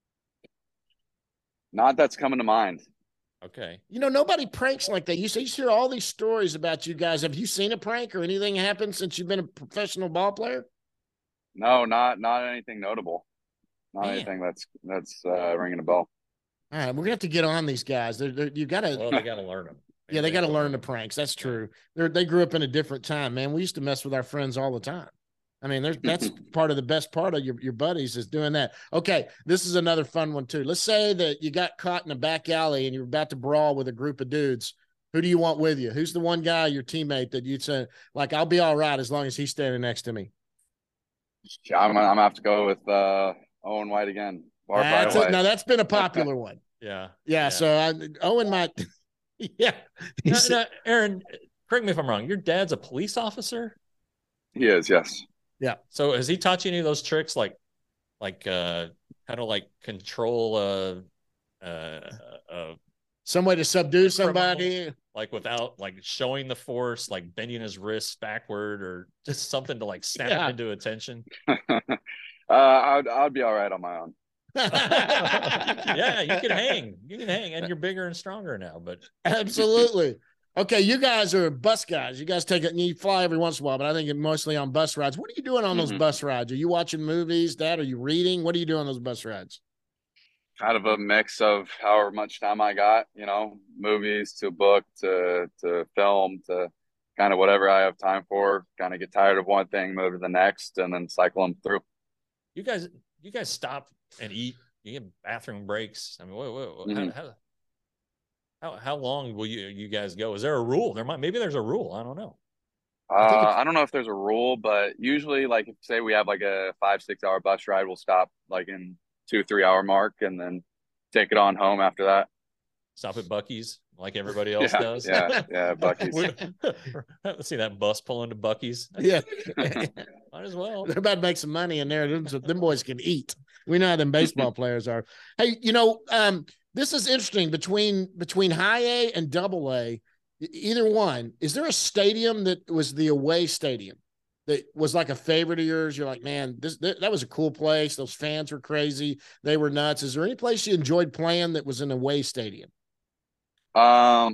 Not that's coming to mind. Okay. Nobody pranks like that. You hear all these stories about you guys. Have you seen a prank or anything happen since you've been a professional ball player? No, not anything notable. Not anything that's ringing a bell. All right, we're gonna have to get on these guys. You gotta. Well, they gotta learn them. Yeah, they got to learn the pranks. That's true. They grew up in a different time, man. We used to mess with our friends all the time. I mean, that's part of the best part of your buddies is doing that. Okay, this is another fun one too. Let's say that you got caught in a back alley and you're about to brawl with a group of dudes. Who do you want with you? Who's the one guy, your teammate, that you'd say, like, I'll be all right as long as he's standing next to me? Yeah, I'm gonna have to go with Owen White again. Now that's been a popular one. Yeah. So Owen might. Yeah. Now, Aaron, correct me if I'm wrong. Your dad's a police officer? He is, yes. Yeah. So has he taught you any of those tricks like how to like control some way to subdue somebody? Like without like showing the force, like bending his wrists backward or just something to like snap him into attention? I'd be all right on my own. Yeah, you can hang, and you're bigger and stronger now. But absolutely. Okay, you guys are bus guys. You guys take it and you fly every once in a while, but I think it's mostly on bus rides. What are you doing on those bus rides? Are you watching movies, Dad? Are you reading? What are you doing on those bus rides? Kind of a mix of however much time I got, movies to book to film to kind of whatever I have time for. Kind of get tired of one thing, move to the next, and then cycle them through. You guys stop and eat. You get bathroom breaks. I mean, how long will you guys go? Is there a rule? Maybe there's a rule. I don't know. I don't know if there's a rule, but usually, like, if say we have like a 5-6 hour bus ride, we'll stop like in 2-3 hour mark and then take it on home after that. Stop at Buc-ee's like everybody else does. Yeah, Buc-ee's. Let's see that bus pull into Buc-ee's. Yeah, might as well. They're about to make some money in there. Them boys can eat. We know how them baseball players are. Hey, this is interesting between high A and double A. Either one, is there a stadium that was the away stadium that was like a favorite of yours? You're like, man, that was a cool place. Those fans were crazy. They were nuts. Is there any place you enjoyed playing that was an away stadium?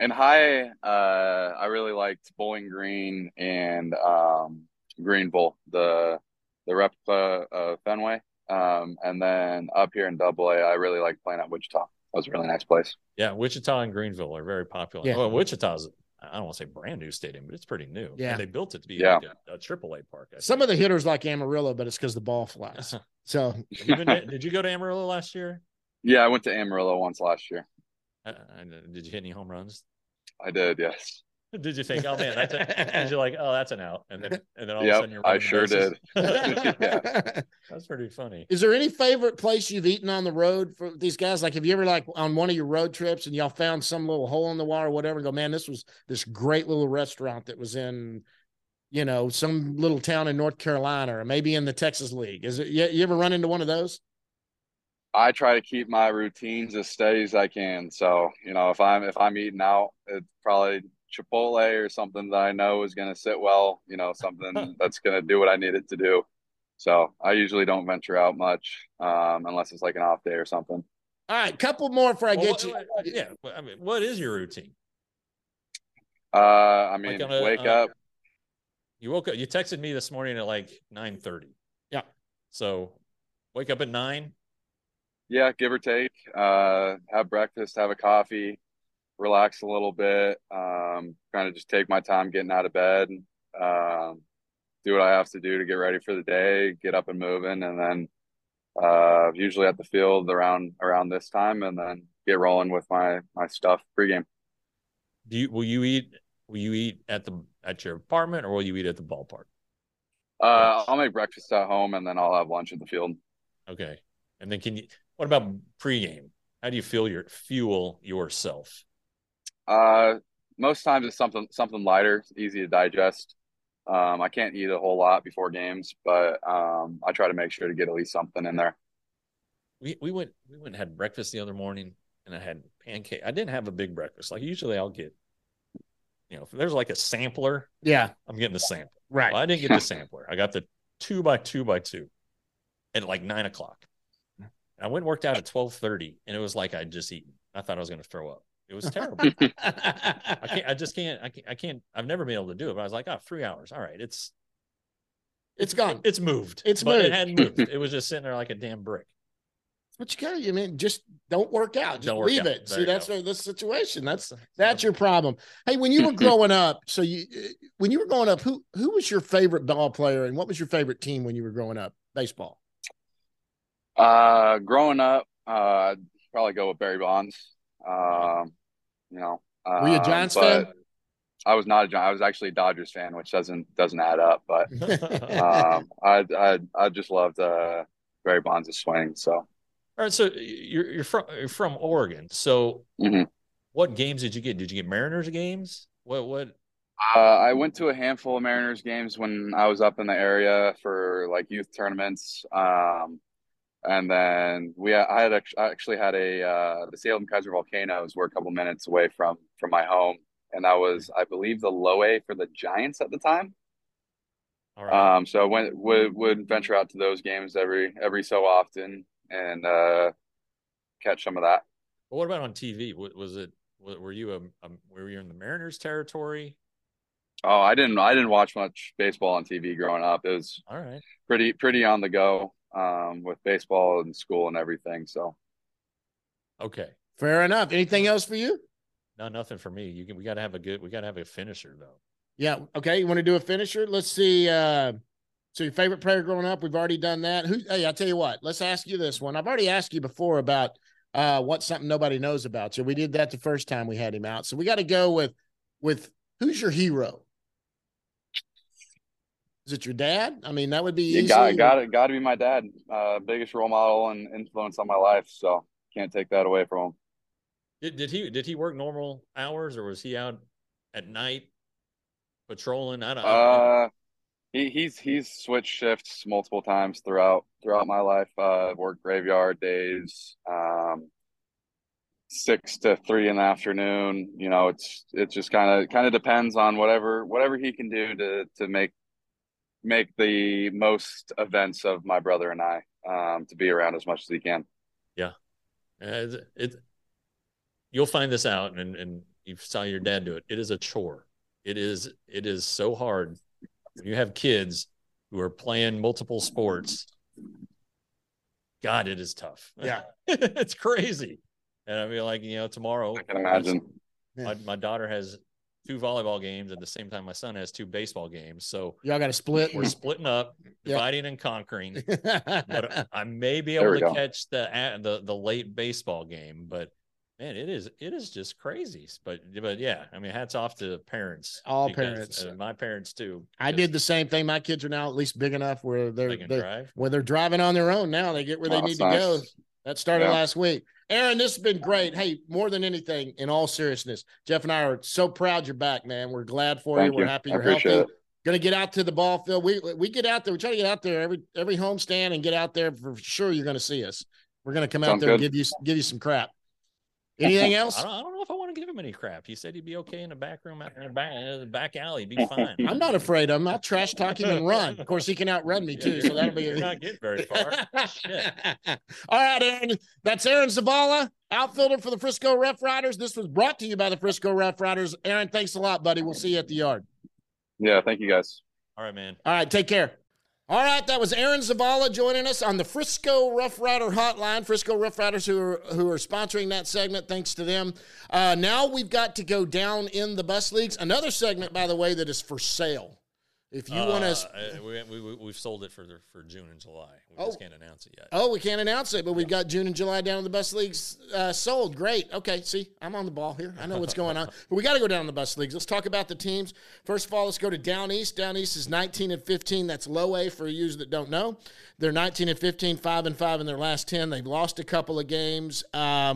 In high, I really liked Bowling Green and Greenville, the replica of Fenway. And then up here in Double A, I really liked playing at Wichita. That was a really nice place. Yeah, Wichita and Greenville are very popular. Yeah. Well, Wichita's, I don't want to say brand new stadium, but it's pretty new. Yeah. And they built it to be Yeah. like a AAA park. Some of the hitters like Amarillo, but it's because the ball flies. So Did you go to Amarillo last year? Yeah, I went to Amarillo once last year. Did you hit any home runs? I did, yes. Did you think, oh man, that's did you like, oh, that's an out, and then all of a Yep, sudden you're I running the sure bases? did. Yeah. That's pretty funny. Is there any favorite place you've eaten on the road for these guys? Like, have you ever like on one of your road trips and y'all found some little hole in the wall or whatever and go, man, this was this great little restaurant that was in, you know, some little town in North Carolina or maybe in the Texas League? Is it you ever run into one of those? I try to keep my routines as steady as I can. So, you know, if I'm eating out, it's probably Chipotle or something that I know is going to sit well, you know, something that's going to do what I need it to do. So I usually don't venture out much unless it's like an off day or something. All right, couple more before I get you. Yeah, I mean, what is your routine? I mean, Like on wake up. You woke up. You texted me this morning at like 9:30. Yeah. So wake up at 9. Yeah, give or take. Have breakfast, have a coffee, relax a little bit, kind of just take my time getting out of bed, do what I have to do to get ready for the day, get up and moving, and then usually at the field around this time, and then get rolling with my stuff pregame. Will you eat at your apartment, or will you eat at the ballpark? I'll make breakfast at home, and then I'll have lunch at the field. Okay. And then what about pregame? How do you fuel yourself? Most times it's something lighter, easy to digest. I can't eat a whole lot before games, but I try to make sure to get at least something in there. We went and had breakfast the other morning, and I had pancake. I didn't have a big breakfast. Like usually I'll get, you know, if there's like a sampler, Yeah, I'm getting the sample. right. Well, I didn't get the sampler. I got the 2x2x2 at like 9:00. I went and worked out at 12:30, and it was like I'd just eaten. I thought I was going to throw up. It was terrible. I can't. I've never been able to do it. But I was like, 3 hours. All right, it's gone. It's moved. It's but moved. It hadn't moved. It was just sitting there like a damn brick. But you gotta, I mean, just don't work out. Just Don't work leave out. it. There See, you that's go. the situation. That's your problem. Hey, when you were growing up, when you were growing up, who was your favorite ball player, and what was your favorite team when you were growing up? Baseball. Growing up, I'd probably go with Barry Bonds. You know, Were you a Giants but fan? I was not a Giants. I was actually a Dodgers fan, which doesn't add up. But I just loved Barry Bonds' swing. So, All right, so you're from Oregon. So what games did you get? Did you get Mariners games? What? I went to a handful of Mariners games when I was up in the area for like youth tournaments. And then I actually had the Salem Kaiser Volcanoes were a couple minutes away from my home, and that was, I believe, the low A for the Giants at the time. All right. So I would venture out to those games every so often and catch some of that. But what about on TV? Were you in the Mariners territory? Oh, I didn't watch much baseball on TV growing up. It was All right. pretty on the go with baseball and school and everything. So Okay. Fair enough. Anything else for you? No, nothing for me. We got to have a finisher though. Yeah. Okay. You want to do a finisher? Let's see. So your favorite player growing up, we've already done that. Hey, I'll tell you what, let's ask you this one. I've already asked you before about what's something nobody knows about you. We did that the first time we had him out. So we got to go with who's your hero? Is it your dad? I mean, that would be easy. Got to be my dad. Biggest role model and influence on my life. So can't take that away from him. Did he work normal hours, or was he out at night patrolling? I don't know. He's switched shifts multiple times throughout my life. Worked graveyard days, 6 to 3 in the afternoon. You know, it's just kind of depends on whatever he can do to make the most events of my brother and I, to be around as much as he can. Yeah, you'll find this out, and You saw your dad do it. It is a chore. It is so hard when you have kids who are playing multiple sports. God, it is tough. Yeah. It's crazy. And I mean, like, tomorrow. I can imagine. My daughter has 2 volleyball games at the same time my son has 2 baseball games. So y'all got to split. We're splitting up, dividing and conquering. But I may be There able we to go. catch the late baseball game. But man, it is just crazy. But yeah, I mean, hats off to parents. All because, parents. my parents too. I did the same thing. My kids are now at least big enough where They can drive. when they're driving on their own now. They get where they Oh, need to nice. go. That started Yeah. last week. Aaron, this has been great. Hey, more than anything, in all seriousness, Jeff and I are so proud you're back, man. We're glad for Thank you. We're you. happy I you're appreciate healthy. it. Going to get out to the ball field. We get out there. We try to get out there every homestand and get out there for sure. You're going to see us. We're going to come out Sounds there and good. give you some crap. Anything else? I don't know if I want to give him any crap. He said he'd be okay in the back room, in the back alley, be fine. I'm not afraid of him. I'll trash talk him and run. Of course, he can outrun me too. So that'll be. You're not getting very far. Shit. All right, Aaron. That's Aaron Zavala, outfielder for the Frisco Rough Riders. This was brought to you by the Frisco Rough Riders. Aaron, thanks a lot, buddy. We'll see you at the yard. Yeah, thank you guys. All right, man. All right, take care. All right, that was Aaron Zavala joining us on the Frisco Rough Rider Hotline. Frisco Rough Riders who are sponsoring that segment. Thanks to them. Now we've got to go down in the bus leagues. Another segment, by the way, that is for sale. If you want to, we've sold it for June and July. We just can't announce it yet. Oh, we can't announce it, but we've got June and July down in the bus leagues sold. Great. Okay, see, I'm on the ball here. I know what's going on. But we got to go down the bus leagues. Let's talk about the teams. First of all, let's go to Down East. Down East is 19-15. That's low A for you that don't know. They're 19-15, 5-5 in their last 10. They've lost a couple of games. I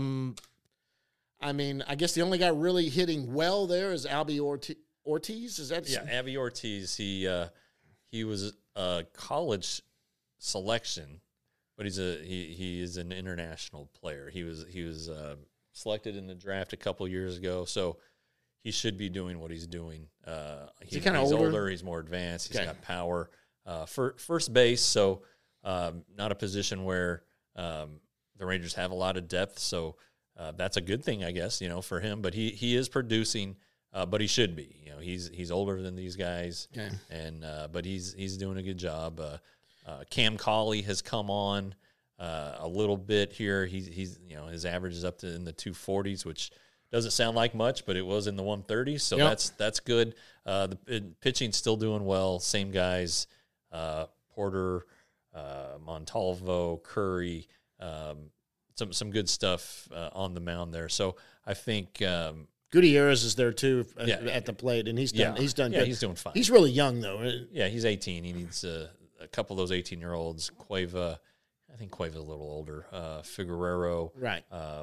mean, I guess the only guy really hitting well there is Albie Ortiz. Is that? Yeah, Abby Ortiz. He was a college selection, but he is an international player. He was selected in the draft a couple years ago, so he should be doing what he's doing. He's kinda older? He's more advanced. He's got power. First base, so not a position where the Rangers have a lot of depth. So that's a good thing, I guess, for him. But he is producing. But he should be. He's older than these guys, and but he's doing a good job. Cam Cauley has come on a little bit here. He's his average is up to in the 240s, which doesn't sound like much, but it was in the 130s, so that's good. The pitching's still doing well. Same guys, Porter, Montalvo, Curry, some good stuff on the mound there. So I think. Gutierrez is there too at the plate, and he's done Yeah, good. he's doing fine. He's really young though. Yeah, he's 18. He needs a couple of those 18-year-olds. Cueva, I think Cueva's a little older. Figueroa, right?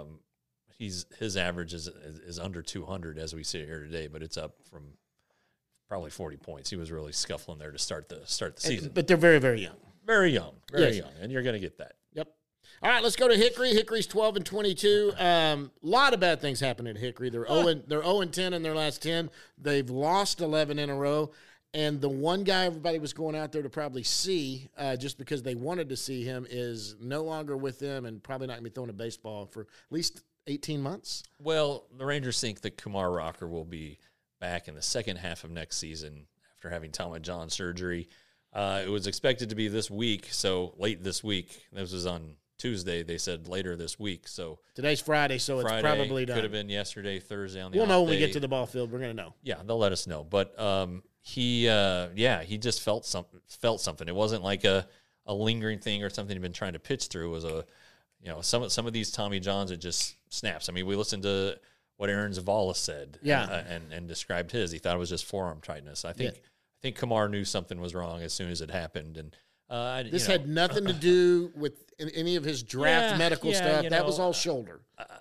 His average is under 200 as we sit here today, but it's up from probably 40 points. He was really scuffling there to start the season. But they're very, very young. Very young, young, and you're going to get that. Yep. All right, let's go to Hickory. Hickory's 12-22. A lot of bad things happen at Hickory. They're 0-10 in their last 10. They've lost 11 in a row. And the one guy everybody was going out there to probably see, just because they wanted to see him, is no longer with them and probably not going to be throwing a baseball for at least 18 months. Well, the Rangers think that Kumar Rocker will be back in the second half of next season after having Tommy John surgery. It was expected to be this week, so late this week. This was on Tuesday. They said later this week. So today's Friday, so it's probably done. Could have been yesterday, Thursday on the We'll know when we day. get to the ball field. We're going to know. Yeah, they'll let us know. But he just felt something. It wasn't like a lingering thing or something he'd been trying to pitch through. It was some of these Tommy Johns, it just snaps. I mean, we listened to what Aaron Zavala said, and described his. He thought it was just forearm tightness. I think Kumar knew something was wrong as soon as it happened, and this had nothing to do with any of his draft medical stuff. That was all shoulder.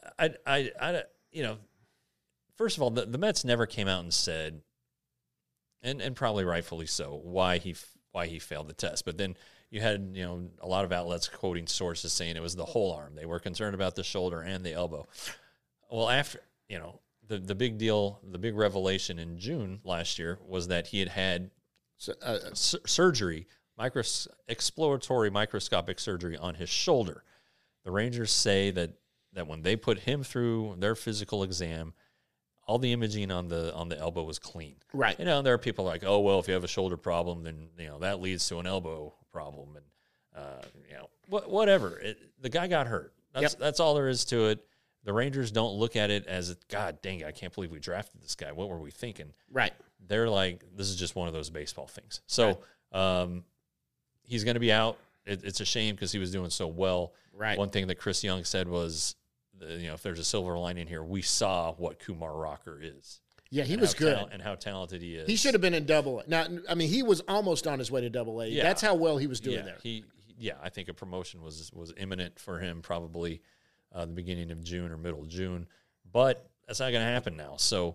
First of all, the Mets never came out and said, and probably rightfully so, why he failed the test. But then you had a lot of outlets quoting sources saying it was the whole arm. They were concerned about the shoulder and the elbow. Well, after the big deal, the big revelation in June last year was that he had surgery. Exploratory microscopic surgery on his shoulder. The Rangers say that when they put him through their physical exam all the imaging on the elbow was clean. Right. You know, and there are people like, oh, well, if you have a shoulder problem, then, you know, that leads to an elbow problem. And, you know, whatever. The guy got hurt. That's all there is to it. The Rangers don't look at it as, God dang it, I can't believe we drafted this guy. What were we thinking? Right. They're like, this is just one of those baseball things. So he's going to be out. It's a shame because he was doing so well. Right. One thing that Chris Young said was, you know, if there's a silver lining here, we saw what Kumar Rocker is. Yeah, he was good. And how talented he is. He should have been in Double-A. Now, I mean, he was almost on his way to Double-A. Yeah. That's how well he was doing there. I think a promotion was imminent for him, probably the beginning of June or middle of June. But that's not going to happen now. So,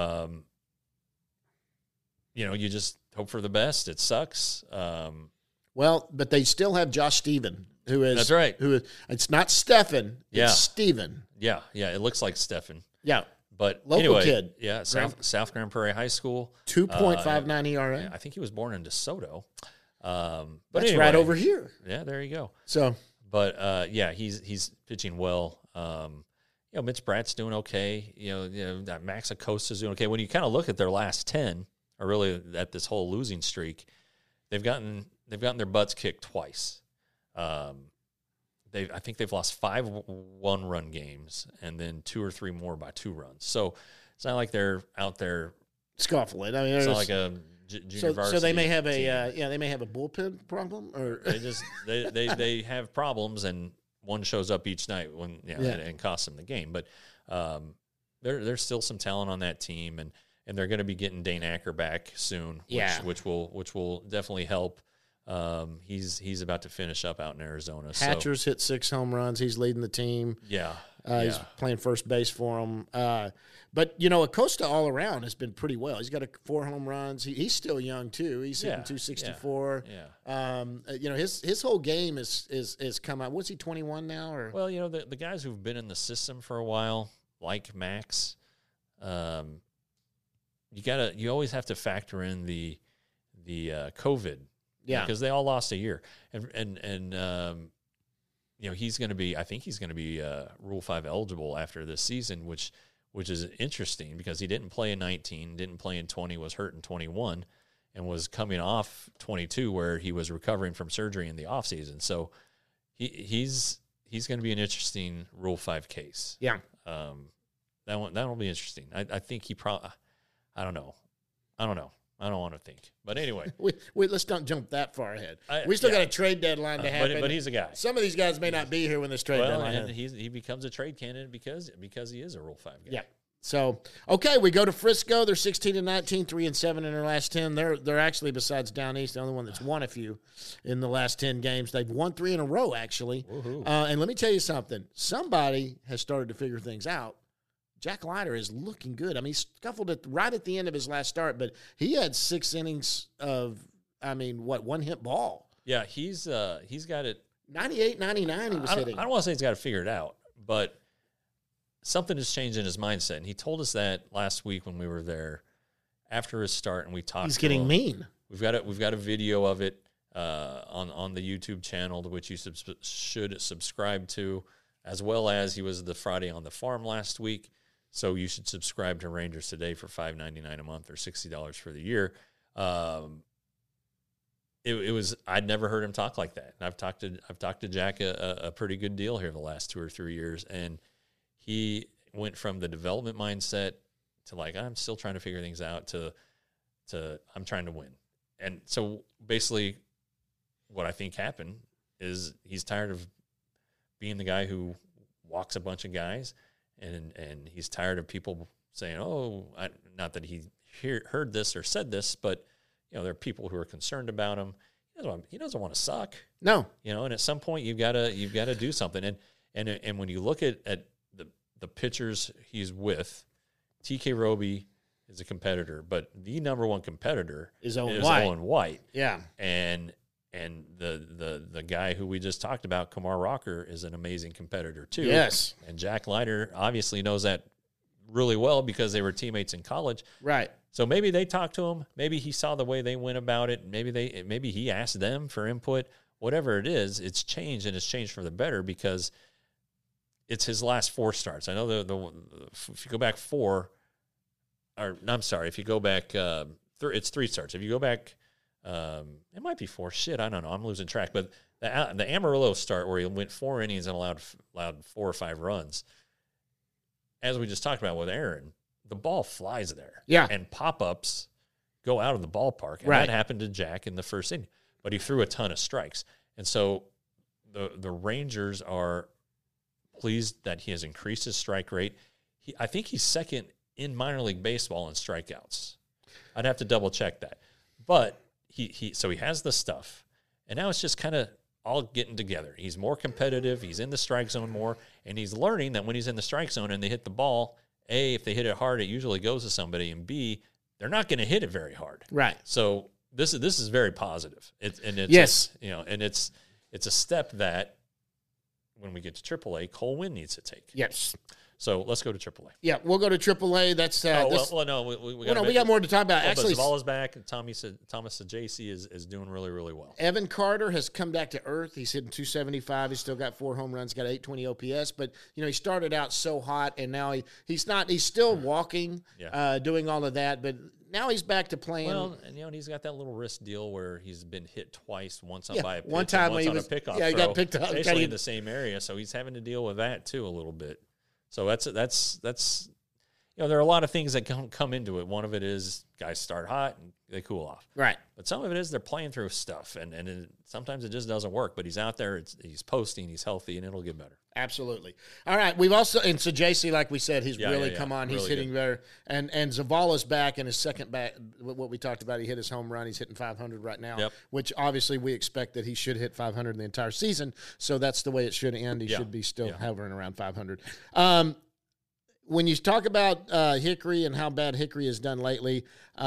you know, you just hope for the best. It sucks. Well, but they still have Josh Stephen, who is That's right. Who is, it's not Stephen, it's Stephen. Yeah, it looks like Stefan. Yeah, but local anyway, kid. Yeah, South Grand Prairie High School. 2.59 ERA. I think he was born in DeSoto. But that's anyway, right over here. Yeah, there you go. So, but he's pitching well. You know, Mitch Bratt's doing okay. You know, Max Acosta's doing okay. When you kind of look at their last 10, or really at this whole losing streak, they've gotten their butts kicked twice. I think they've lost 5 one-run games and then 2 or 3 more by 2 runs. So it's not like they're out there scuffling. I mean, it's not like a junior varsity. So they may have team. they may have a bullpen problem, or they have problems, and one shows up each night and costs them the game. But there's still some talent on that team, and they're going to be getting Dane Acker back soon, which will definitely help. He's about to finish up out in Arizona. Hatcher's hit 6 home runs. He's leading the team. He's playing first base for him. But, you know, Acosta all around has been pretty well. He's got 4 home runs. He's still young, too. He's hitting 264. You know, his whole game is come out. What's he, 21 now? Or? Well, you know, the guys who've been in the system for a while, like Max, you always have to factor in the COVID. Yeah, because they all lost a year, and you know, he's going to be. I think he's going to be Rule 5 eligible after this season, which is interesting because he didn't play in 19, didn't play in 20, was hurt in 21, and was coming off 22 where he was recovering from surgery in the offseason. So he's going to be an interesting Rule 5 case. Yeah, that'll be interesting. I think he probably. I don't know. I don't want to think. But anyway. Let's not jump that far ahead. We still got a trade deadline to happen. But he's a guy. Some of these guys may not be here when this trade deadline happens. He becomes a trade candidate because he is a Rule 5 guy. Yeah. So, okay, we go to Frisco. They're 16-19, 3-7 in their last 10. They're actually, besides Down East, the only one that's won a few in the last 10 games. They've won 3 in a row, actually. And let me tell you something. Somebody has started to figure things out. Jack Leiter is looking good. I mean, he scuffled it right at the end of his last start, but he had 6 innings of, one hit ball. Yeah, he's got it. 98, 99 he was hitting. I don't want to say he's got it figured out, but something has changed in his mindset. And he told us that last week when we were there after his start, and we talked. He's getting mean. We've got a video of it on the YouTube channel to which you should subscribe to, as well as he was the Friday on the Farm last week. So you should subscribe to Rangers Today for $5.99 a month or $60 for the year. It was I'd never heard him talk like that. And I've talked to Jack a pretty good deal here the last 2 or 3 years, and he went from the development mindset to like, I'm still trying to figure things out to I'm trying to win. And so basically what I think happened is he's tired of being the guy who walks a bunch of guys, and he's tired of people saying, not that he heard this or said this, but you know, there are people who are concerned about him. He doesn't want to suck. No. You know, and at some point you've got to do something. And when you look at the pitchers he's with, TK Roby is a competitor, but the number one competitor is Owen White. Yeah. And the guy who we just talked about, Kumar Rocker, is an amazing competitor too. Yes. And Jack Leiter obviously knows that really well because they were teammates in college. Right. So maybe they talked to him. Maybe he saw the way they went about it. Maybe he asked them for input. Whatever it is, it's changed, and it's changed for the better because it's his last 4 starts. I know if you go back 4, or I'm sorry, if you go back, it's 3 starts. If you go back, it might be 4. Shit, I don't know. I'm losing track. But the Amarillo start where he went 4 innings and allowed 4 or 5 runs, as we just talked about with Aaron, the ball flies there. Yeah. And pop-ups go out of the ballpark. And Right. that happened to Jack in the first inning. But he threw a ton of strikes. And so the Rangers are pleased that he has increased his strike rate. I think he's second in minor league baseball in strikeouts. I'd have to double-check that. But so he has the stuff. And now it's just kind of all getting together. He's more competitive. He's in the strike zone more. And he's learning that when he's in the strike zone and they hit the ball, A, if they hit it hard, it usually goes to somebody. And B, they're not going to hit it very hard. Right. So this is very positive. Yes. And it's a step that when we get to AAA, Cole Winn needs to take. Yes. So let's go to AAA. Yeah, we'll go to AAA. That's No, we got more to talk about. Actually, Actually, Zavala's back, and Thomas Saggese is doing really, really well. Evan Carter has come back to earth. He's hitting 275. He's still got 4 home runs, got 820 OPS. But he started out so hot, and now he's not. He's still walking, doing all of that, but now he's back to playing. Well, and he's got that little wrist deal where he's been hit twice, once by a pitch, one time once when on he a pickoff he throw, got picked up, basically in the same area. So he's having to deal with that too a little bit. So that's there are a lot of things that come into it. One of it is guys start hot and they cool off. Right. But some of it is they're playing through stuff, and sometimes it just doesn't work. But he's out there, he's posting, he's healthy, and it'll get better. Absolutely. All right. We've also, and so JC, like we said, he's really come on. He's really hitting good. better. And Zavala's back in his second back. What we talked about, he hit his home run. He's hitting 500 right now, which obviously we expect that he should hit 500 in the entire season. So that's the way it should end. He should be still hovering around 500. When you talk about Hickory and how bad Hickory has done lately,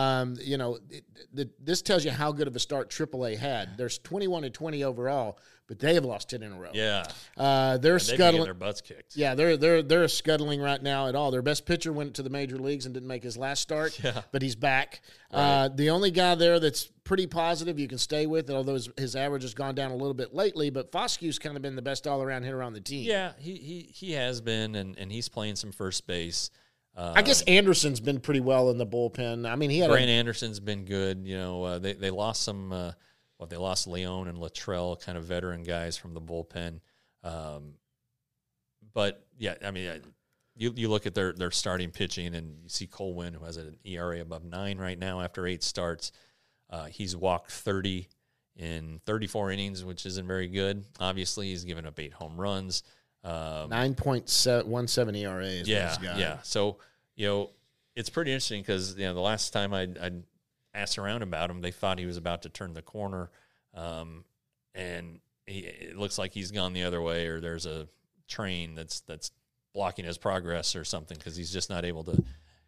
this tells you how good of a start AAA had. There's 21-20 overall, but they have lost 10 in a row. Yeah, they're scuttling. Their butts kicked. Yeah, they're scuttling right now at all. Their best pitcher went to the major leagues and didn't make his last start, but he's back. Right. The only guy there that's pretty positive you can stay with, although his average has gone down a little bit lately, but Foskew's kind of been the best all-around hitter on the team. Yeah, he has been, and he's playing some first base. I guess Anderson's been pretty well in the bullpen. I mean, Brant Anderson's been good. They lost some. They lost Leon and Luttrell, kind of veteran guys from the bullpen. But yeah, I mean, you look at their starting pitching, and you see Cole Winn, who has an ERA above 9 right now after 8 starts. He's walked 30 in 34 innings, which isn't very good. Obviously, he's given up 8 home runs. 9.17 ERA is what he's got. Yeah. So, it's pretty interesting because, the last time I'd asked around about him, they thought he was about to turn the corner. And it looks like he's gone the other way, or there's a train that's blocking his progress or something because he's just not able to.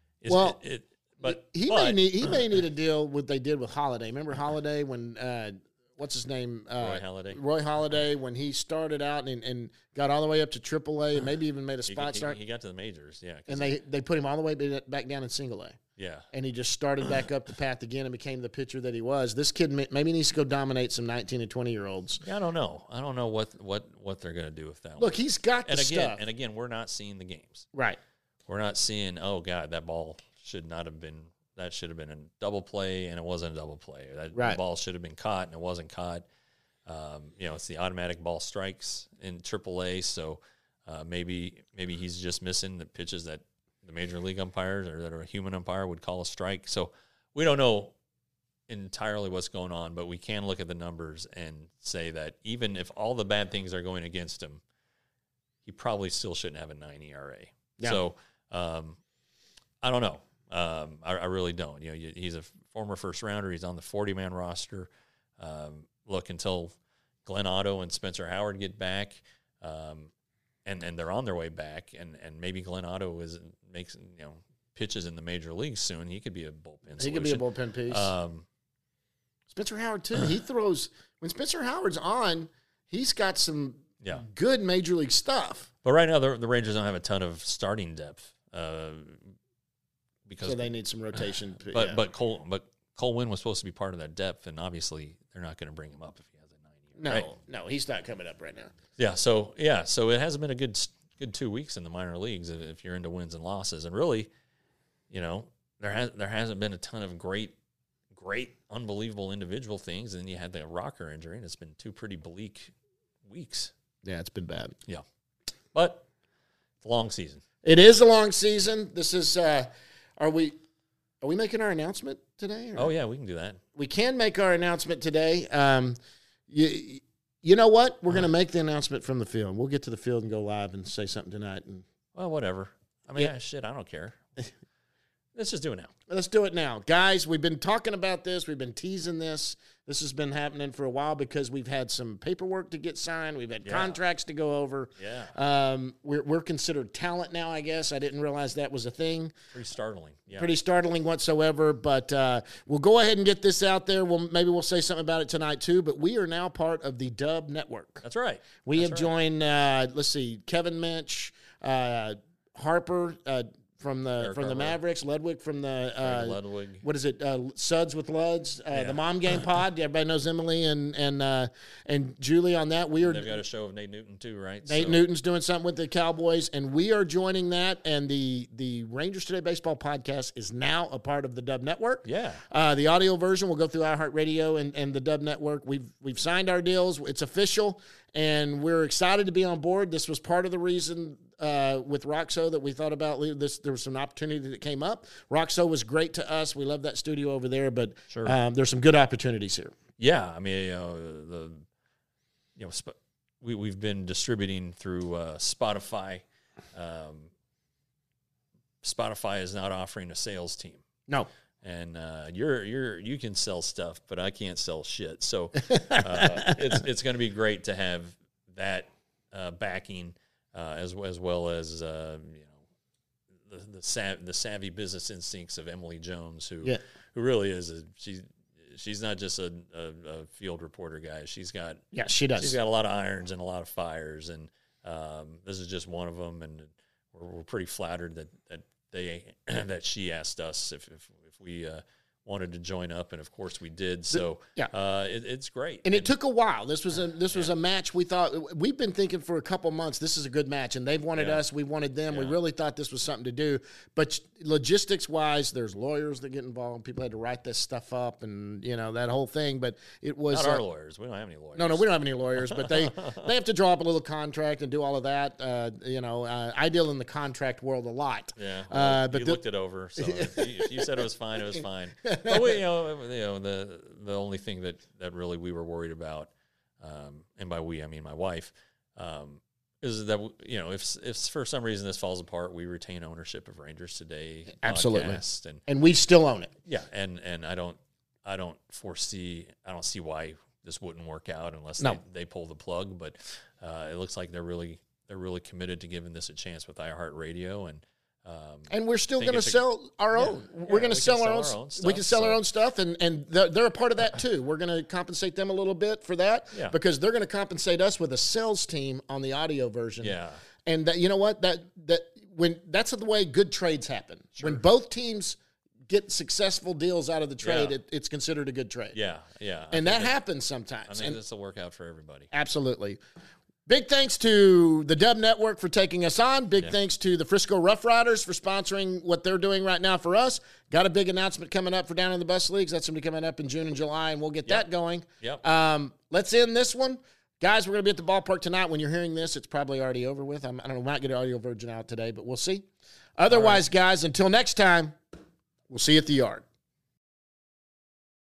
He may need to deal with what they did with Holiday. Remember Holiday when what's his name? Roy Holiday, when he started out and got all the way up to AAA and maybe even made a spot start. He got to the majors, yeah. And they put him all the way back down in single A. Yeah. And he just started back up the path again and became the pitcher that he was. This kid maybe needs to go dominate some 19 and 20-year-olds. Yeah, I don't know. I don't know what they're going to do with that. Look, he's got the stuff. And again, we're not seeing the games. Right. We're not seeing, oh, God, that ball should not have been – that should have been a double play, and it wasn't a double play. The ball should have been caught, and it wasn't caught. It's the automatic ball strikes in AAA, so maybe he's just missing the pitches that the major league umpires or that a human umpire would call a strike. So we don't know entirely what's going on, but we can look at the numbers and say that even if all the bad things are going against him, he probably still shouldn't have a 9 ERA. Yeah. So I don't know. I really don't. He's a former first rounder. He's on the 40-man roster. Look, until Glenn Otto and Spencer Howard get back, and they're on their way back, and maybe Glenn Otto makes pitches in the major leagues soon. He could be a bullpen. He could be a bullpen piece. Spencer Howard too. He throws when Spencer Howard's on. He's got some good major league stuff. But right now, the Rangers don't have a ton of starting depth. So they need some rotation. But Cole Winn was supposed to be part of that depth, and obviously they're not going to bring him up if he has a 9 ERA. No, he's not coming up right now. Yeah, so it hasn't been a good 2 weeks in the minor leagues if you're into wins and losses, and really, there hasn't been a ton of great, unbelievable individual things. And then you had the Rocker injury, and it's been 2 pretty bleak weeks. Yeah, it's been bad. Yeah. But it's a long season. It is a long season. This is are we making our announcement today? Oh, yeah, we can do that. We can make our announcement today. You know what? We're going to make the announcement from the field. We'll get to the field and go live and say something tonight. And well, whatever. I mean, shit, I don't care. Let's just do it now. Let's do it now. Guys, we've been talking about this. We've been teasing this. This has been happening for a while because we've had some paperwork to get signed. We've had contracts to go over. Yeah. We're considered talent now, I guess. I didn't realize that was a thing. Pretty startling. Yeah. Pretty startling whatsoever. But we'll go ahead and get this out there. Maybe we'll say something about it tonight, too. But we are now part of the Dub Network. That's right. We have joined, let's see, Kevin Minch, Harper, from the Mavericks, Ludwig from the Ludwig. What is it? Suds with Luds, the Mom Game Pod. Everybody knows Emily and Julie on that. They've got a show of Nate Newton too, right? Nate Newton's doing something with the Cowboys, and we are joining that. And the Rangers Today Baseball podcast is now a part of the Dub Network. Yeah. The audio version will go through iHeartRadio and the Dub Network. We've signed our deals. It's official, and we're excited to be on board. This was part of the reason. With Roxo that we thought about this. There was some opportunity that came up. Roxo was great to us. We love that studio over there, but there's some good opportunities here. Yeah, I mean, we've been distributing through Spotify. Spotify is not offering a sales team. No. And you can sell stuff, but I can't sell shit. So it's going to be great to have that backing. As well as the savvy business instincts of Emily Jones, who really is she's not just a field reporter, guys. She does. She's got a lot of irons and a lot of fires, and this is just one of them. And we're pretty flattered that she asked us if we wanted to join up, and of course we did. So it's great. And it took a while. This was a match we thought we've been thinking for a couple months. This is a good match, and they've wanted us. We wanted them. Yeah. We really thought this was something to do. But logistics wise, there's lawyers that get involved. People had to write this stuff up, and that whole thing. But it was not our lawyers. We don't have any lawyers. No, we don't have any lawyers. But they have to draw up a little contract and do all of that. I deal in the contract world a lot. Yeah, well, but you looked it over. So if you said it was fine, it was fine. But the only thing that really we were worried about, and by we I mean my wife, is that if for some reason this falls apart, we retain ownership of Rangers Today. Absolutely, and we still own it. Yeah, and I don't see why this wouldn't work out unless they pull the plug. But it looks like they're really committed to giving this a chance with iHeartRadio, and we're still going to sell our own. We're going to sell our own stuff. We can sell our own stuff, and they're a part of that too. We're going to compensate them a little bit for that because they're going to compensate us with a sales team on the audio version. Yeah, and you know what? That's the way good trades happen. Sure. When both teams get successful deals out of the trade, it's considered a good trade. Yeah. And that happens sometimes. I think this will work out for everybody. Absolutely. Big thanks to the Dub Network for taking us on. Big thanks to the Frisco Rough Riders for sponsoring what they're doing right now for us. Got a big announcement coming up for Down in the Bus Leagues. That's going to be coming up in June and July, and we'll get that going. Yep. Let's end this one. Guys, we're going to be at the ballpark tonight. When you're hearing this, it's probably already over with. I don't know, we might get an audio version out today, but we'll see. Otherwise, guys, until next time, we'll see you at the yard.